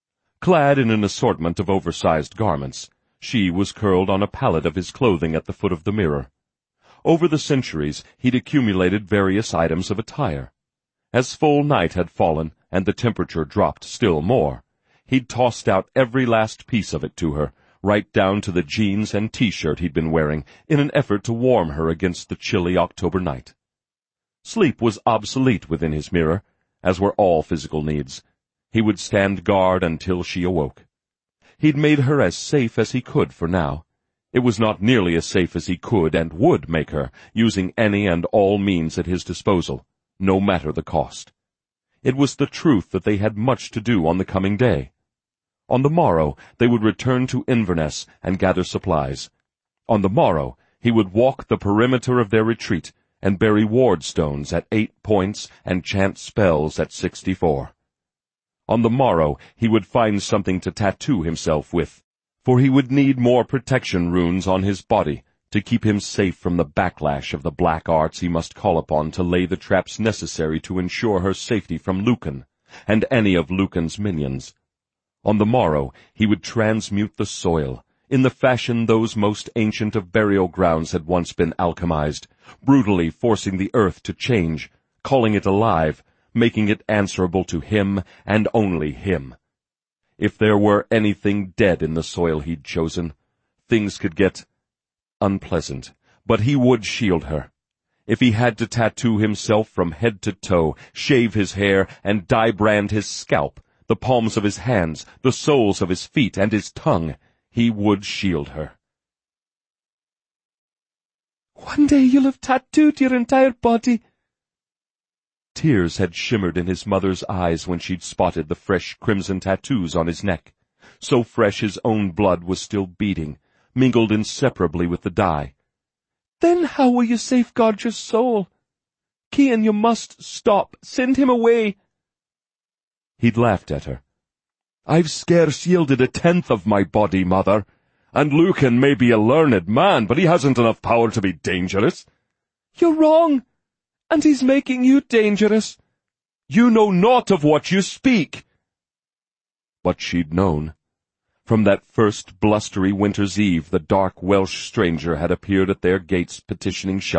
Clad in an assortment of oversized garments, she was curled on a pallet of his clothing at the foot of the mirror. Over the centuries, he'd accumulated various items of attire. As full night had fallen, and the temperature dropped still more, he'd tossed out every last piece of it to her, right down to the jeans and T-shirt he'd been wearing, in an effort to warm her against the chilly October night. Sleep was obsolete within his mirror, as were all physical needs. He would stand guard until she awoke. He'd made her as safe as he could for now. It was not nearly as safe as he could and would make her, using any and all means at his disposal, no matter the cost. It was the truth that they had much to do on the coming day. On the morrow, they would return to Inverness and gather supplies. On the morrow, he would walk the perimeter of their retreat and bury ward stones at eight points and chant spells at sixty-four. On the morrow, he would find something to tattoo himself with, for he would need more protection runes on his body to keep him safe from the backlash of the black arts he must call upon to lay the traps necessary to ensure her safety from Lucan and any of Lucan's minions. On the morrow, he would transmute the soil, in the fashion those most ancient of burial grounds had once been alchemized, brutally forcing the earth to change, calling it alive, making it answerable to him and only him. If there were anything dead in the soil he'd chosen, things could get unpleasant, but he would shield her. If he had to tattoo himself from head to toe, shave his hair, and dye-brand his scalp, the palms of his hands, the soles of his feet, and his tongue, he would shield her. One day you'll have tattooed your entire body. Tears had shimmered in his mother's eyes when she'd spotted the fresh crimson tattoos on his neck, so fresh his own blood was still beating, mingled inseparably with the dye. Then how will you safeguard your soul? Kian, you must stop. Send him away. He'd laughed at her. I've scarce yielded a tenth of my body, mother, and Lucan may be a learned man, but he hasn't enough power to be dangerous. You're wrong, and he's making you dangerous. You know naught of what you speak. But she'd known. From that first blustery winter's eve the dark Welsh stranger had appeared at their gates petitioning shelter,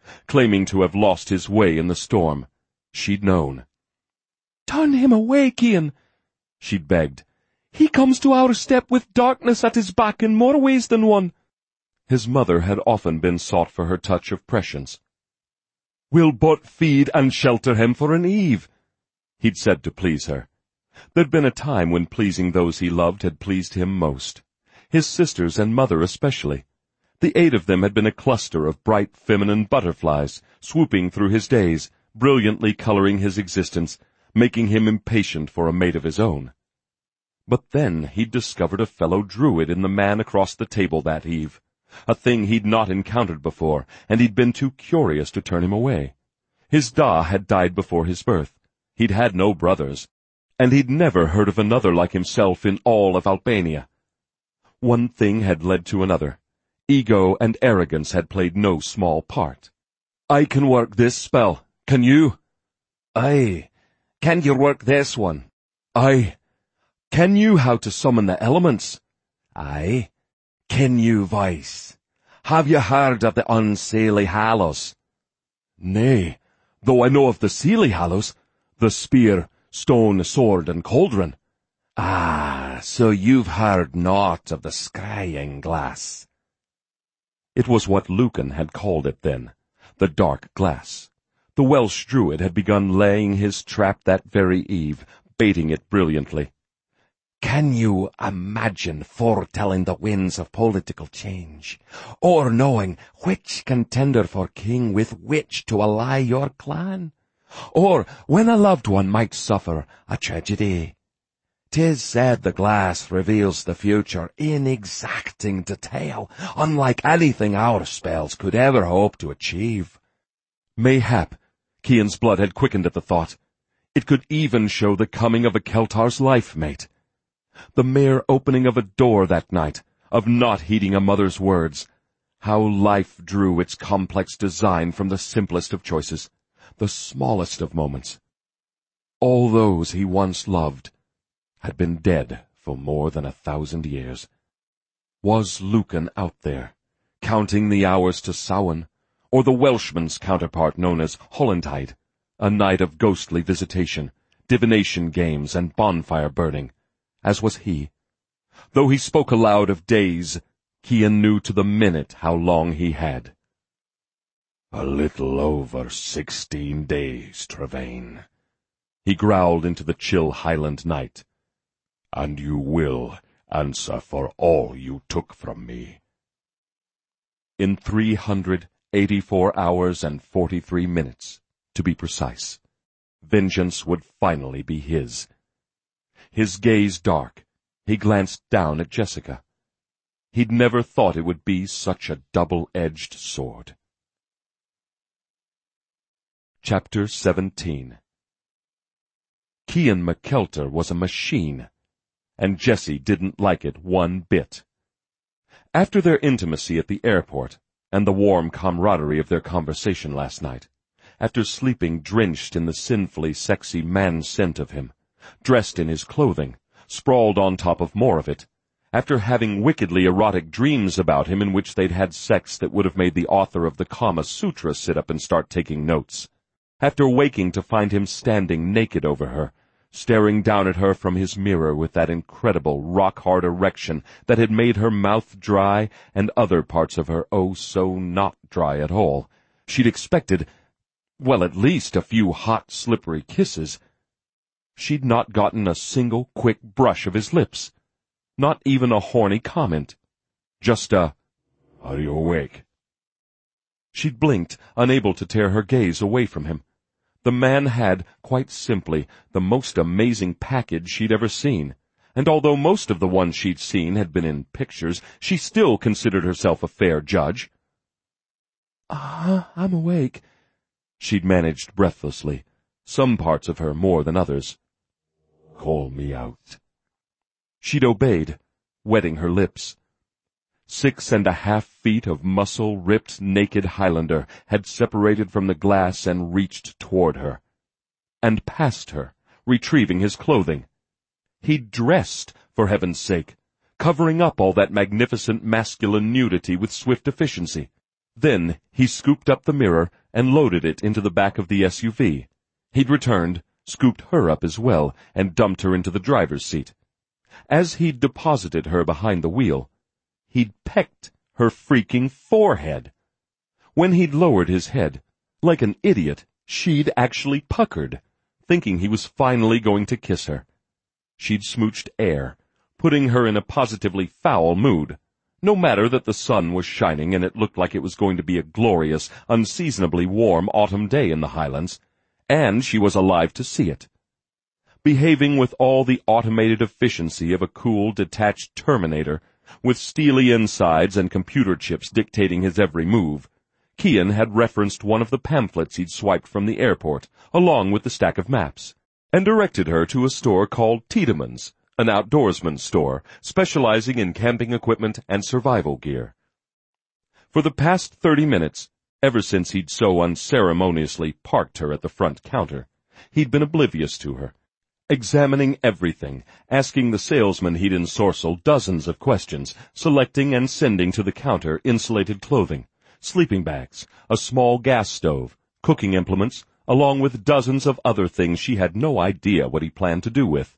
claiming to have lost his way in the storm. She'd known. "Turn him away, Cian," she'd begged. "He comes to our step with darkness at his back in more ways than one." His mother had often been sought for her touch of prescience. "We'll but feed and shelter him for an eve," he'd said to please her. There'd been a time when pleasing those he loved had pleased him most. His sisters and mother especially. The eight of them had been a cluster of bright feminine butterflies, swooping through his days, brilliantly coloring his existence, making him impatient for a mate of his own. But then he'd discovered a fellow druid in the man across the table that eve, a thing he'd not encountered before, and he'd been too curious to turn him away. His da had died before his birth. He'd had no brothers, and he'd never heard of another like himself in all of Albania. One thing had led to another. Ego and arrogance had played no small part. "I can work this spell. Can you?" "Aye. Can you work this one?" "Aye." "Can you how to summon the elements?" "Aye." "Can you voice? Have you heard of the Unseelie Hallows?" "Nay, though I know of the Seelie Hallows, the spear, stone, sword, and cauldron." "Ah, so you've heard naught of the scrying glass." It was what Lucan had called it then, the dark glass. The Welsh druid had begun laying his trap that very eve, baiting it brilliantly. "Can you imagine foretelling the winds of political change, or knowing which contender for king with which to ally your clan, or when a loved one might suffer a tragedy? 'Tis said the glass reveals the future in exacting detail, unlike anything our spells could ever hope to achieve." Mayhap, Cian's blood had quickened at the thought, it could even show the coming of a Keltar's life mate. The mere opening of a door that night, of not heeding a mother's words. How life drew its complex design from the simplest of choices, the smallest of moments. All those he once loved had been dead for more than a thousand years. Was Lucan out there, counting the hours to Samhain, or the Welshman's counterpart known as Hollantide, a night of ghostly visitation, divination games, and bonfire burning, as was he? Though he spoke aloud of days, Cian knew to the minute how long he had. "A little over sixteen days, Trevane," he growled into the chill Highland night. "And you will answer for all you took from me." In three hundred eighty-four hours and forty-three minutes, to be precise, vengeance would finally be his. His gaze dark, he glanced down at Jessica. He'd never thought it would be such a double-edged sword. Chapter seventeen. Cian McKeltar was a machine, and Jessie didn't like it one bit. After their intimacy at the airport, and the warm camaraderie of their conversation last night, after sleeping drenched in the sinfully sexy man scent of him, dressed in his clothing, sprawled on top of more of it, after having wickedly erotic dreams about him in which they'd had sex that would have made the author of the Kama Sutra sit up and start taking notes, after waking to find him standing naked over her, staring down at her from his mirror with that incredible rock-hard erection that had made her mouth dry and other parts of her oh so not dry at all, she'd expected, well, at least a few hot, slippery kisses. She'd not gotten a single quick brush of his lips, not even a horny comment, just a, "Are you awake?" She'd blinked, unable to tear her gaze away from him. The man had, quite simply, the most amazing package she'd ever seen, and although most of the ones she'd seen had been in pictures, she still considered herself a fair judge. "Ah, uh, I'm awake," she'd managed breathlessly, some parts of her more than others. "Call me out." She'd obeyed, wetting her lips. Six and a half feet of muscle-ripped, naked Highlander had separated from the glass and reached toward her. And past her, retrieving his clothing. He'd dressed, for heaven's sake, covering up all that magnificent masculine nudity with swift efficiency. Then he scooped up the mirror and loaded it into the back of the S U V. He'd returned, scooped her up as well, and dumped her into the driver's seat. As he'd deposited her behind the wheel, he'd pecked her freaking forehead. When he'd lowered his head, like an idiot, she'd actually puckered, thinking he was finally going to kiss her. She'd smooched air, putting her in a positively foul mood, no matter that the sun was shining and it looked like it was going to be a glorious, unseasonably warm autumn day in the Highlands, and she was alive to see it. Behaving with all the automated efficiency of a cool, detached Terminator, with steely insides and computer chips dictating his every move, Kian had referenced one of the pamphlets he'd swiped from the airport, along with the stack of maps, and directed her to a store called Tiedemann's, an outdoorsman's store specializing in camping equipment and survival gear. For the past thirty minutes, ever since he'd so unceremoniously parked her at the front counter, he'd been oblivious to her, examining everything, asking the salesman he'd ensorcelled dozens of questions, selecting and sending to the counter insulated clothing, sleeping bags, a small gas stove, cooking implements, along with dozens of other things she had no idea what he planned to do with.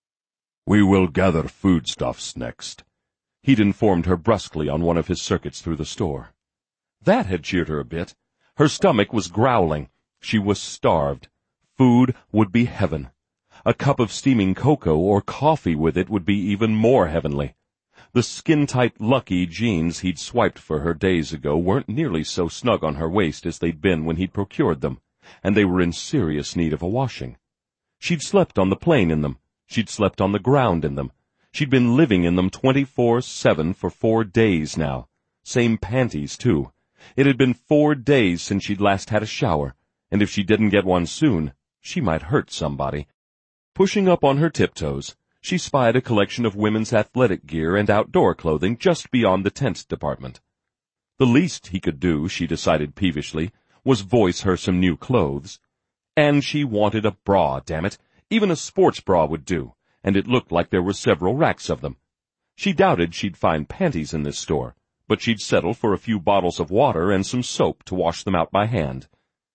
"We will gather foodstuffs next," he'd informed her brusquely on one of his circuits through the store. That had cheered her a bit. Her stomach was growling. She was starved. Food would be heaven. A cup of steaming cocoa or coffee with it would be even more heavenly. The skin-tight Lucky jeans he'd swiped for her days ago weren't nearly so snug on her waist as they'd been when he'd procured them, and they were in serious need of a washing. She'd slept on the plane in them. She'd slept on the ground in them. She'd been living in them twenty-four seven for four days now. Same panties, too. It had been four days since she'd last had a shower, and if she didn't get one soon, she might hurt somebody. Pushing up on her tiptoes, she spied a collection of women's athletic gear and outdoor clothing just beyond the tent department. The least he could do, she decided peevishly, was voice her some new clothes. And she wanted a bra, damn it. Even a sports bra would do, and it looked like there were several racks of them. She doubted she'd find panties in this store, but she'd settle for a few bottles of water and some soap to wash them out by hand.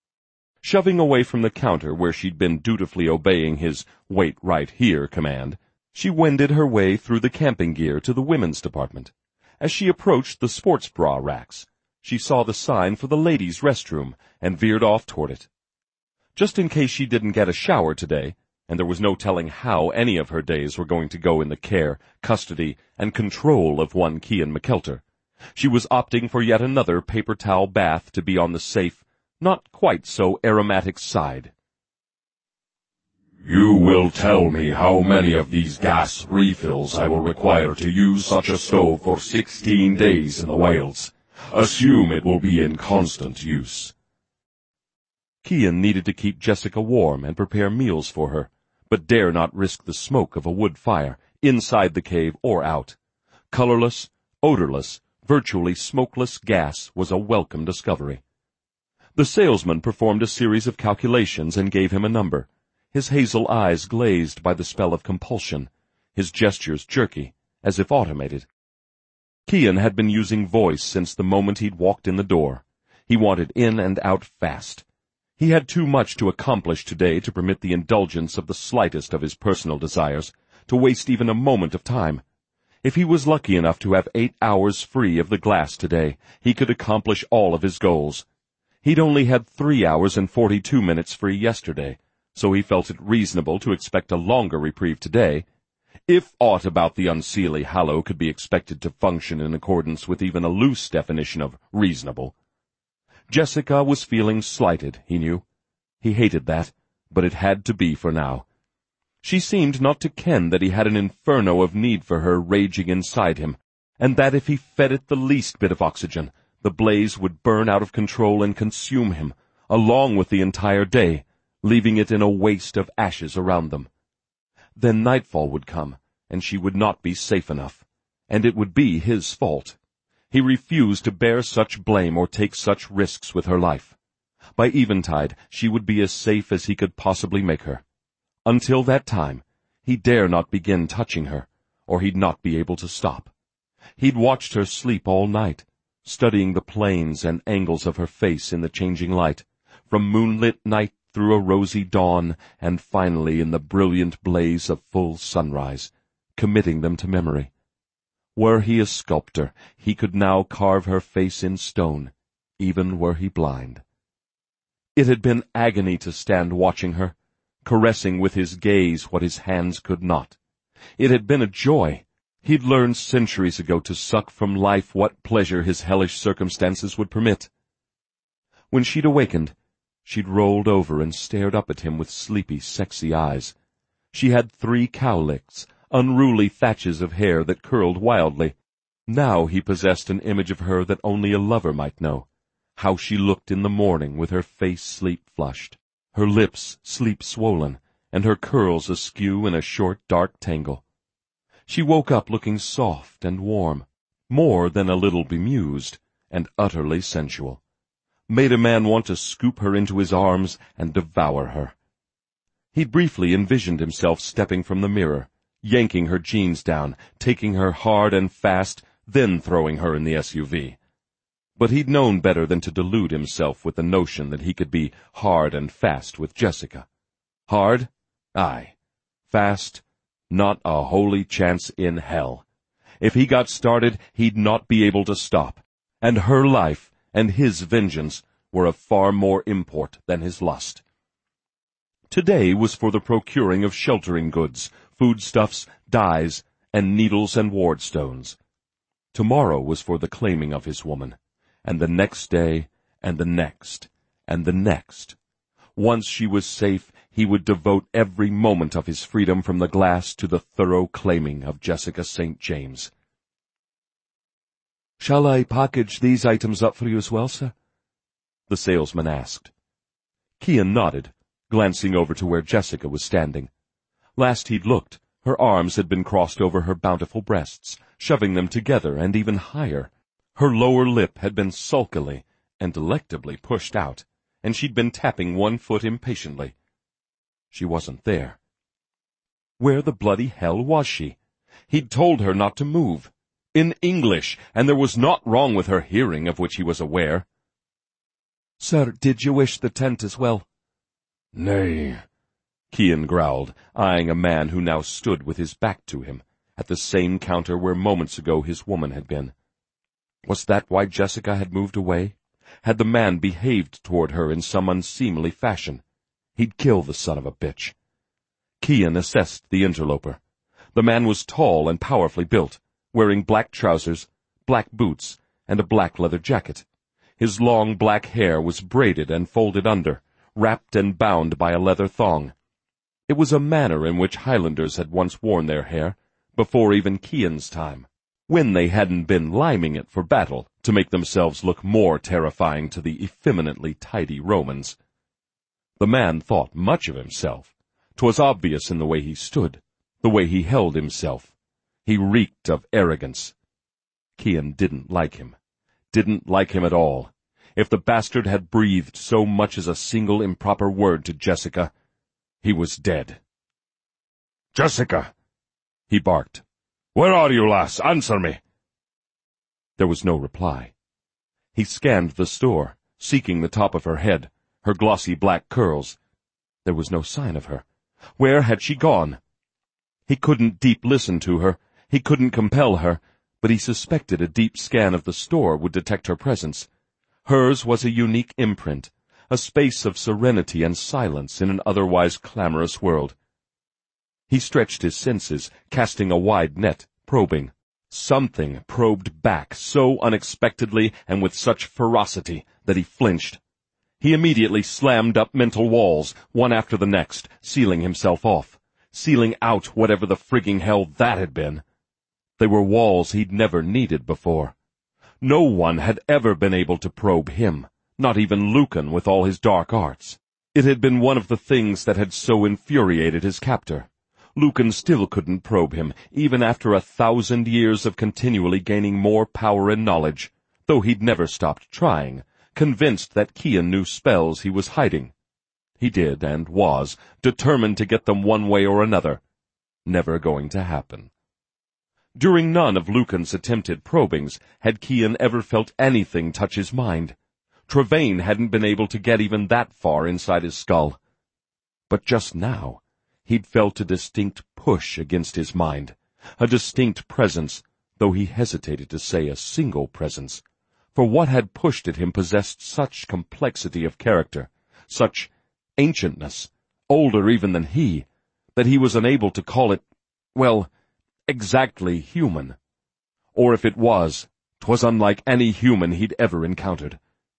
Shoving away from the counter where she'd been dutifully obeying his "wait right here" command, she wended her way through the camping gear to the women's department. As she approached the sports bra racks, she saw the sign for the ladies' restroom and veered off toward it. Just in case she didn't get a shower today, and there was no telling how any of her days were going to go in the care, custody, and control of one Kian McKeltar, she was opting for yet another paper towel bath to be on the safe, not quite so aromatic side. "You will tell me how many of these gas refills I will require to use such a stove for sixteen days in the wilds. Assume it will be in constant use." Kian needed to keep Jessica warm and prepare meals for her, but dare not risk the smoke of a wood fire, inside the cave or out. Colorless, odorless, virtually smokeless gas was a welcome discovery. The salesman performed a series of calculations and gave him a number, his hazel eyes glazed by the spell of compulsion, his gestures jerky, as if automated. Kian had been using voice since the moment he'd walked in the door. He wanted in and out fast. He had too much to accomplish today to permit the indulgence of the slightest of his personal desires, to waste even a moment of time. If he was lucky enough to have eight hours free of the glass today, he could accomplish all of his goals. He'd only had three hours and forty-two minutes free yesterday, so he felt it reasonable to expect a longer reprieve today, if aught about the unseelie Hallow could be expected to function in accordance with even a loose definition of reasonable. Jessica was feeling slighted, he knew. He hated that, but it had to be for now. She seemed not to ken that he had an inferno of need for her raging inside him, and that if he fed it the least bit of oxygen, the blaze would burn out of control and consume him, along with the entire day, leaving it in a waste of ashes around them. Then nightfall would come, and she would not be safe enough, and it would be his fault. He refused to bear such blame or take such risks with her life. By eventide, she would be as safe as he could possibly make her. Until that time, he dare not begin touching her, or he'd not be able to stop. He'd watched her sleep all night, studying the planes and angles of her face in the changing light, from moonlit night through a rosy dawn, and finally in the brilliant blaze of full sunrise, committing them to memory. Were he a sculptor, he could now carve her face in stone, even were he blind. It had been agony to stand watching her, caressing with his gaze what his hands could not. It had been a joy. He'd learned centuries ago to suck from life what pleasure his hellish circumstances would permit. When she'd awakened, she'd rolled over and stared up at him with sleepy, sexy eyes. She had three cowlicks, unruly thatches of hair that curled wildly. Now he possessed an image of her that only a lover might know, how she looked in the morning with her face sleep-flushed, her lips sleep-swollen, and her curls askew in a short, dark tangle. She woke up looking soft and warm, more than a little bemused, and utterly sensual. Made a man want to scoop her into his arms and devour her. He'd briefly envisioned himself stepping from the mirror, yanking her jeans down, taking her hard and fast, then throwing her in the S U V. But he'd known better than to delude himself with the notion that he could be hard and fast with Jessica. Hard? Aye. Fast? Not a holy chance in hell. If he got started, he'd not be able to stop, and her life and his vengeance were of far more import than his lust. Today was for the procuring of sheltering goods, foodstuffs, dyes, and needles and wardstones. Tomorrow was for the claiming of his woman, and the next day, and the next, and the next. Once she was safe, he would devote every moment of his freedom from the glass to the thorough claiming of Jessica Saint James. "Shall I package these items up for you as well, sir?" the salesman asked. Kian nodded, glancing over to where Jessica was standing. Last he'd looked, her arms had been crossed over her bountiful breasts, shoving them together and even higher. Her lower lip had been sulkily and delectably pushed out, and she'd been tapping one foot impatiently. She wasn't there. Where the bloody hell was she? He'd told her not to move. In English, and there was naught wrong with her hearing of which he was aware. "Sir, did you wish the tent as well?" "Nay," Kian growled, eyeing a man who now stood with his back to him, at the same counter where moments ago his woman had been. Was that why Jessica had moved away? Had the man behaved toward her in some unseemly fashion? He'd kill the son of a bitch. Kian assessed the interloper. The man was tall and powerfully built, wearing black trousers, black boots, and a black leather jacket. His long black hair was braided and folded under, wrapped and bound by a leather thong. It was a manner in which Highlanders had once worn their hair, before even Kian's time, when they hadn't been liming it for battle to make themselves look more terrifying to the effeminately tidy Romans. The man thought much of himself. 'Twas obvious in the way he stood, the way he held himself. He reeked of arrogance. Kian didn't like him. Didn't like him at all. If the bastard had breathed so much as a single improper word to Jessica, he was dead. "Jessica!" he barked. "Where are you, lass? Answer me!" There was no reply. He scanned the store, seeking the top of her head, her glossy black curls. There was no sign of her. Where had she gone? He couldn't deep listen to her. He couldn't compel her, but he suspected a deep scan of the store would detect her presence. Hers was a unique imprint, a space of serenity and silence in an otherwise clamorous world. He stretched his senses, casting a wide net, probing. Something probed back so unexpectedly and with such ferocity that he flinched. He immediately slammed up mental walls, one after the next, sealing himself off, sealing out whatever the frigging hell that had been. They were walls he'd never needed before. No one had ever been able to probe him, not even Lucan with all his dark arts. It had been one of the things that had so infuriated his captor. Lucan still couldn't probe him, even after a thousand years of continually gaining more power and knowledge, though he'd never stopped trying, convinced that Kian knew spells he was hiding. He did, and was, determined to get them one way or another. Never going to happen. During none of Lucan's attempted probings had Cian ever felt anything touch his mind. Trevane hadn't been able to get even that far inside his skull. But just now, he'd felt a distinct push against his mind, a distinct presence, though he hesitated to say a single presence, for what had pushed at him possessed such complexity of character, such ancientness, older even than he, that he was unable to call it, well, exactly human. Or if it was, 'twas unlike any human he'd ever encountered.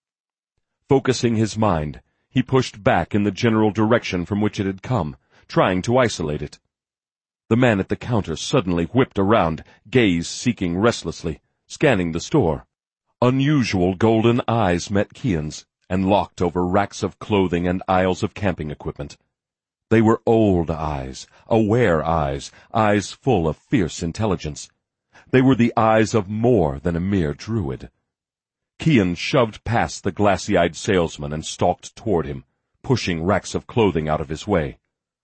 Focusing his mind, he pushed back in the general direction from which it had come, trying to isolate it. The man at the counter suddenly whipped around, gaze seeking restlessly, scanning the store. Unusual golden eyes met Cian's, and locked over racks of clothing and aisles of camping equipment. They were old eyes, aware eyes, eyes full of fierce intelligence. They were the eyes of more than a mere druid. Cian shoved past the glassy-eyed salesman and stalked toward him, pushing racks of clothing out of his way.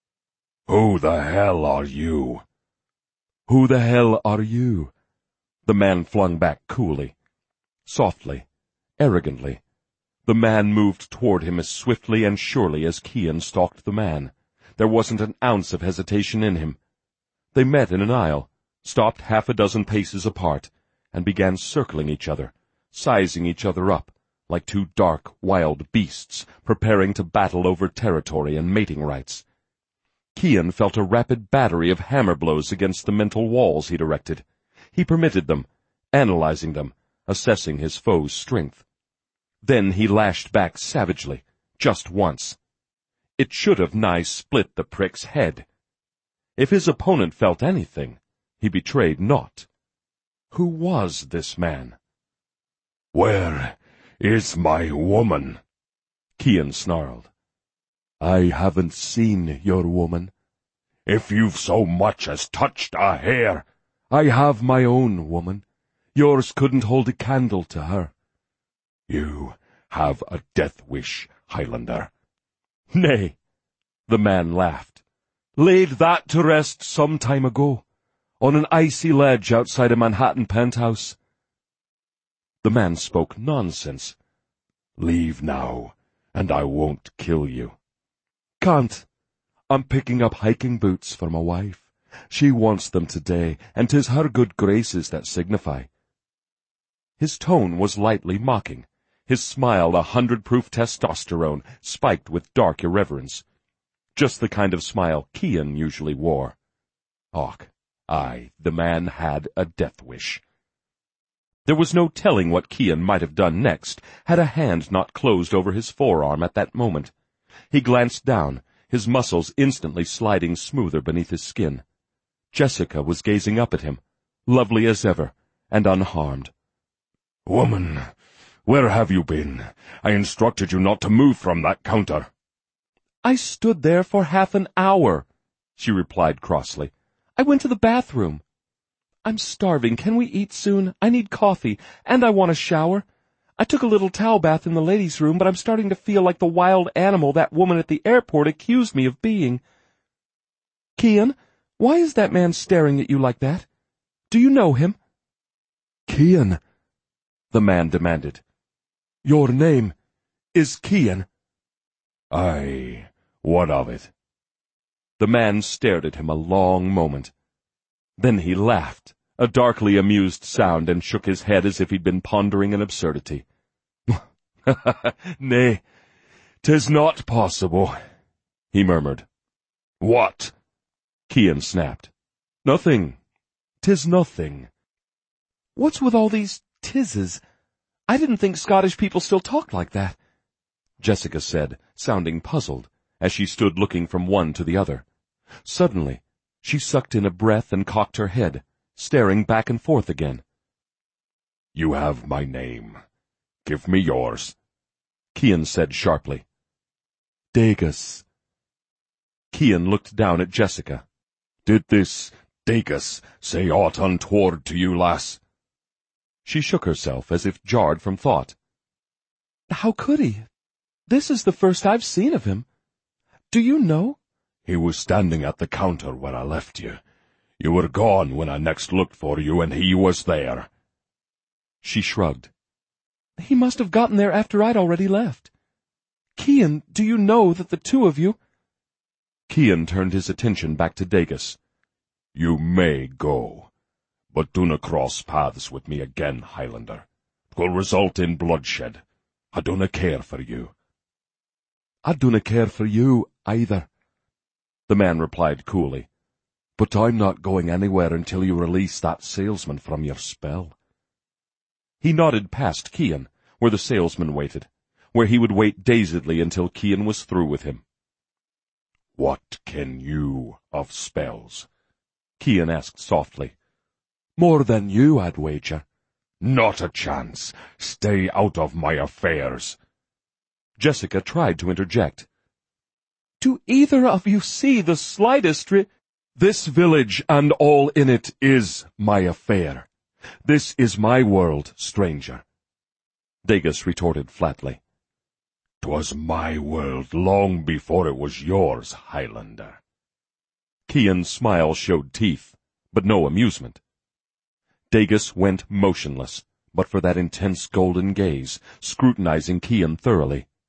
"Who the hell are you?" "Who the hell are you?" the man flung back coolly. Softly, arrogantly, the man moved toward him as swiftly and surely as Cian stalked the man. There wasn't an ounce of hesitation in him. They met in an aisle, stopped half a dozen paces apart, and began circling each other, sizing each other up, like two dark, wild beasts preparing to battle over territory and mating rights. Cian felt a rapid battery of hammer blows against the mental walls he'd erected. He permitted them, analyzing them, assessing his foe's strength. Then he lashed back savagely, just once. It should have nigh split the prick's head. If his opponent felt anything, he betrayed naught. Who was this man? "Where is my woman?" Cian snarled. "I haven't seen your woman." "If you've so much as touched a hair—" "I have my own woman. Yours couldn't hold a candle to her." "You have a death wish, Highlander." "Nay," the man laughed. "Laid that to rest some time ago, on an icy ledge outside a Manhattan penthouse." The man spoke nonsense. "Leave now, and I won't kill you." "Can't. I'm picking up hiking boots for my wife. She wants them today, and 'tis her good graces that signify." His tone was lightly mocking, his smile a hundred-proof testosterone spiked with dark irreverence. Just the kind of smile Cian usually wore. Och, aye, the man had a death wish. There was no telling what Cian might have done next, had a hand not closed over his forearm at that moment. He glanced down, his muscles instantly sliding smoother beneath his skin. Jessica was gazing up at him, lovely as ever, and unharmed. "Woman, where have you been? I instructed you not to move from that counter." "I stood there for half an hour," she replied crossly. "I went to the bathroom. I'm starving. Can we eat soon? I need coffee, and I want a shower. I took a little towel bath in the ladies' room, but I'm starting to feel like the wild animal that woman at the airport accused me of being. Cian, why is that man staring at you like that? Do you know him?" "Cian," the man demanded. "Your name is Cian?" "Aye, what of it?" The man stared at him a long moment. Then he laughed, a darkly amused sound, and shook his head as if he'd been pondering an absurdity. "Nay, 'tis not possible," he murmured. "What?" Cian snapped. "Nothing. 'Tis nothing." "What's with all these tizzes? I didn't think Scottish people still talked like that," Jessica said, sounding puzzled, as she stood looking from one to the other. Suddenly, she sucked in a breath and cocked her head, staring back and forth again. "You have my name. Give me yours," Cian said sharply. "Dagus." Cian looked down at Jessica. "Did this Dagus say aught untoward to you, lass?" She shook herself as if jarred from thought. "How could he? This is the first I've seen of him. Do you know?" "He was standing at the counter where I left you. You were gone when I next looked for you, and he was there. She shrugged. He must have gotten there after I'd already left. Cian, do you know that the two of you— Cian turned his attention back to Dagus. You may go, but do not cross paths with me again, Highlander. It will result in bloodshed. I do not care for you. I do not care for you, either, the man replied coolly. But I'm not going anywhere until you release that salesman from your spell. He nodded past Cian, where the salesman waited, where he would wait dazedly until Cian was through with him. What can you of spells? Cian asked softly. More than you, I'd wager. Not a chance. Stay out of my affairs. Jessica tried to interject. Do either of you see the slightest re— This village and all in it is my affair. This is my world, stranger. Dagus retorted flatly. 'Twas my world long before it was yours, Highlander. Cian's smile showed teeth, but no amusement. Dagus went motionless, but for that intense golden gaze, scrutinizing Cian thoroughly.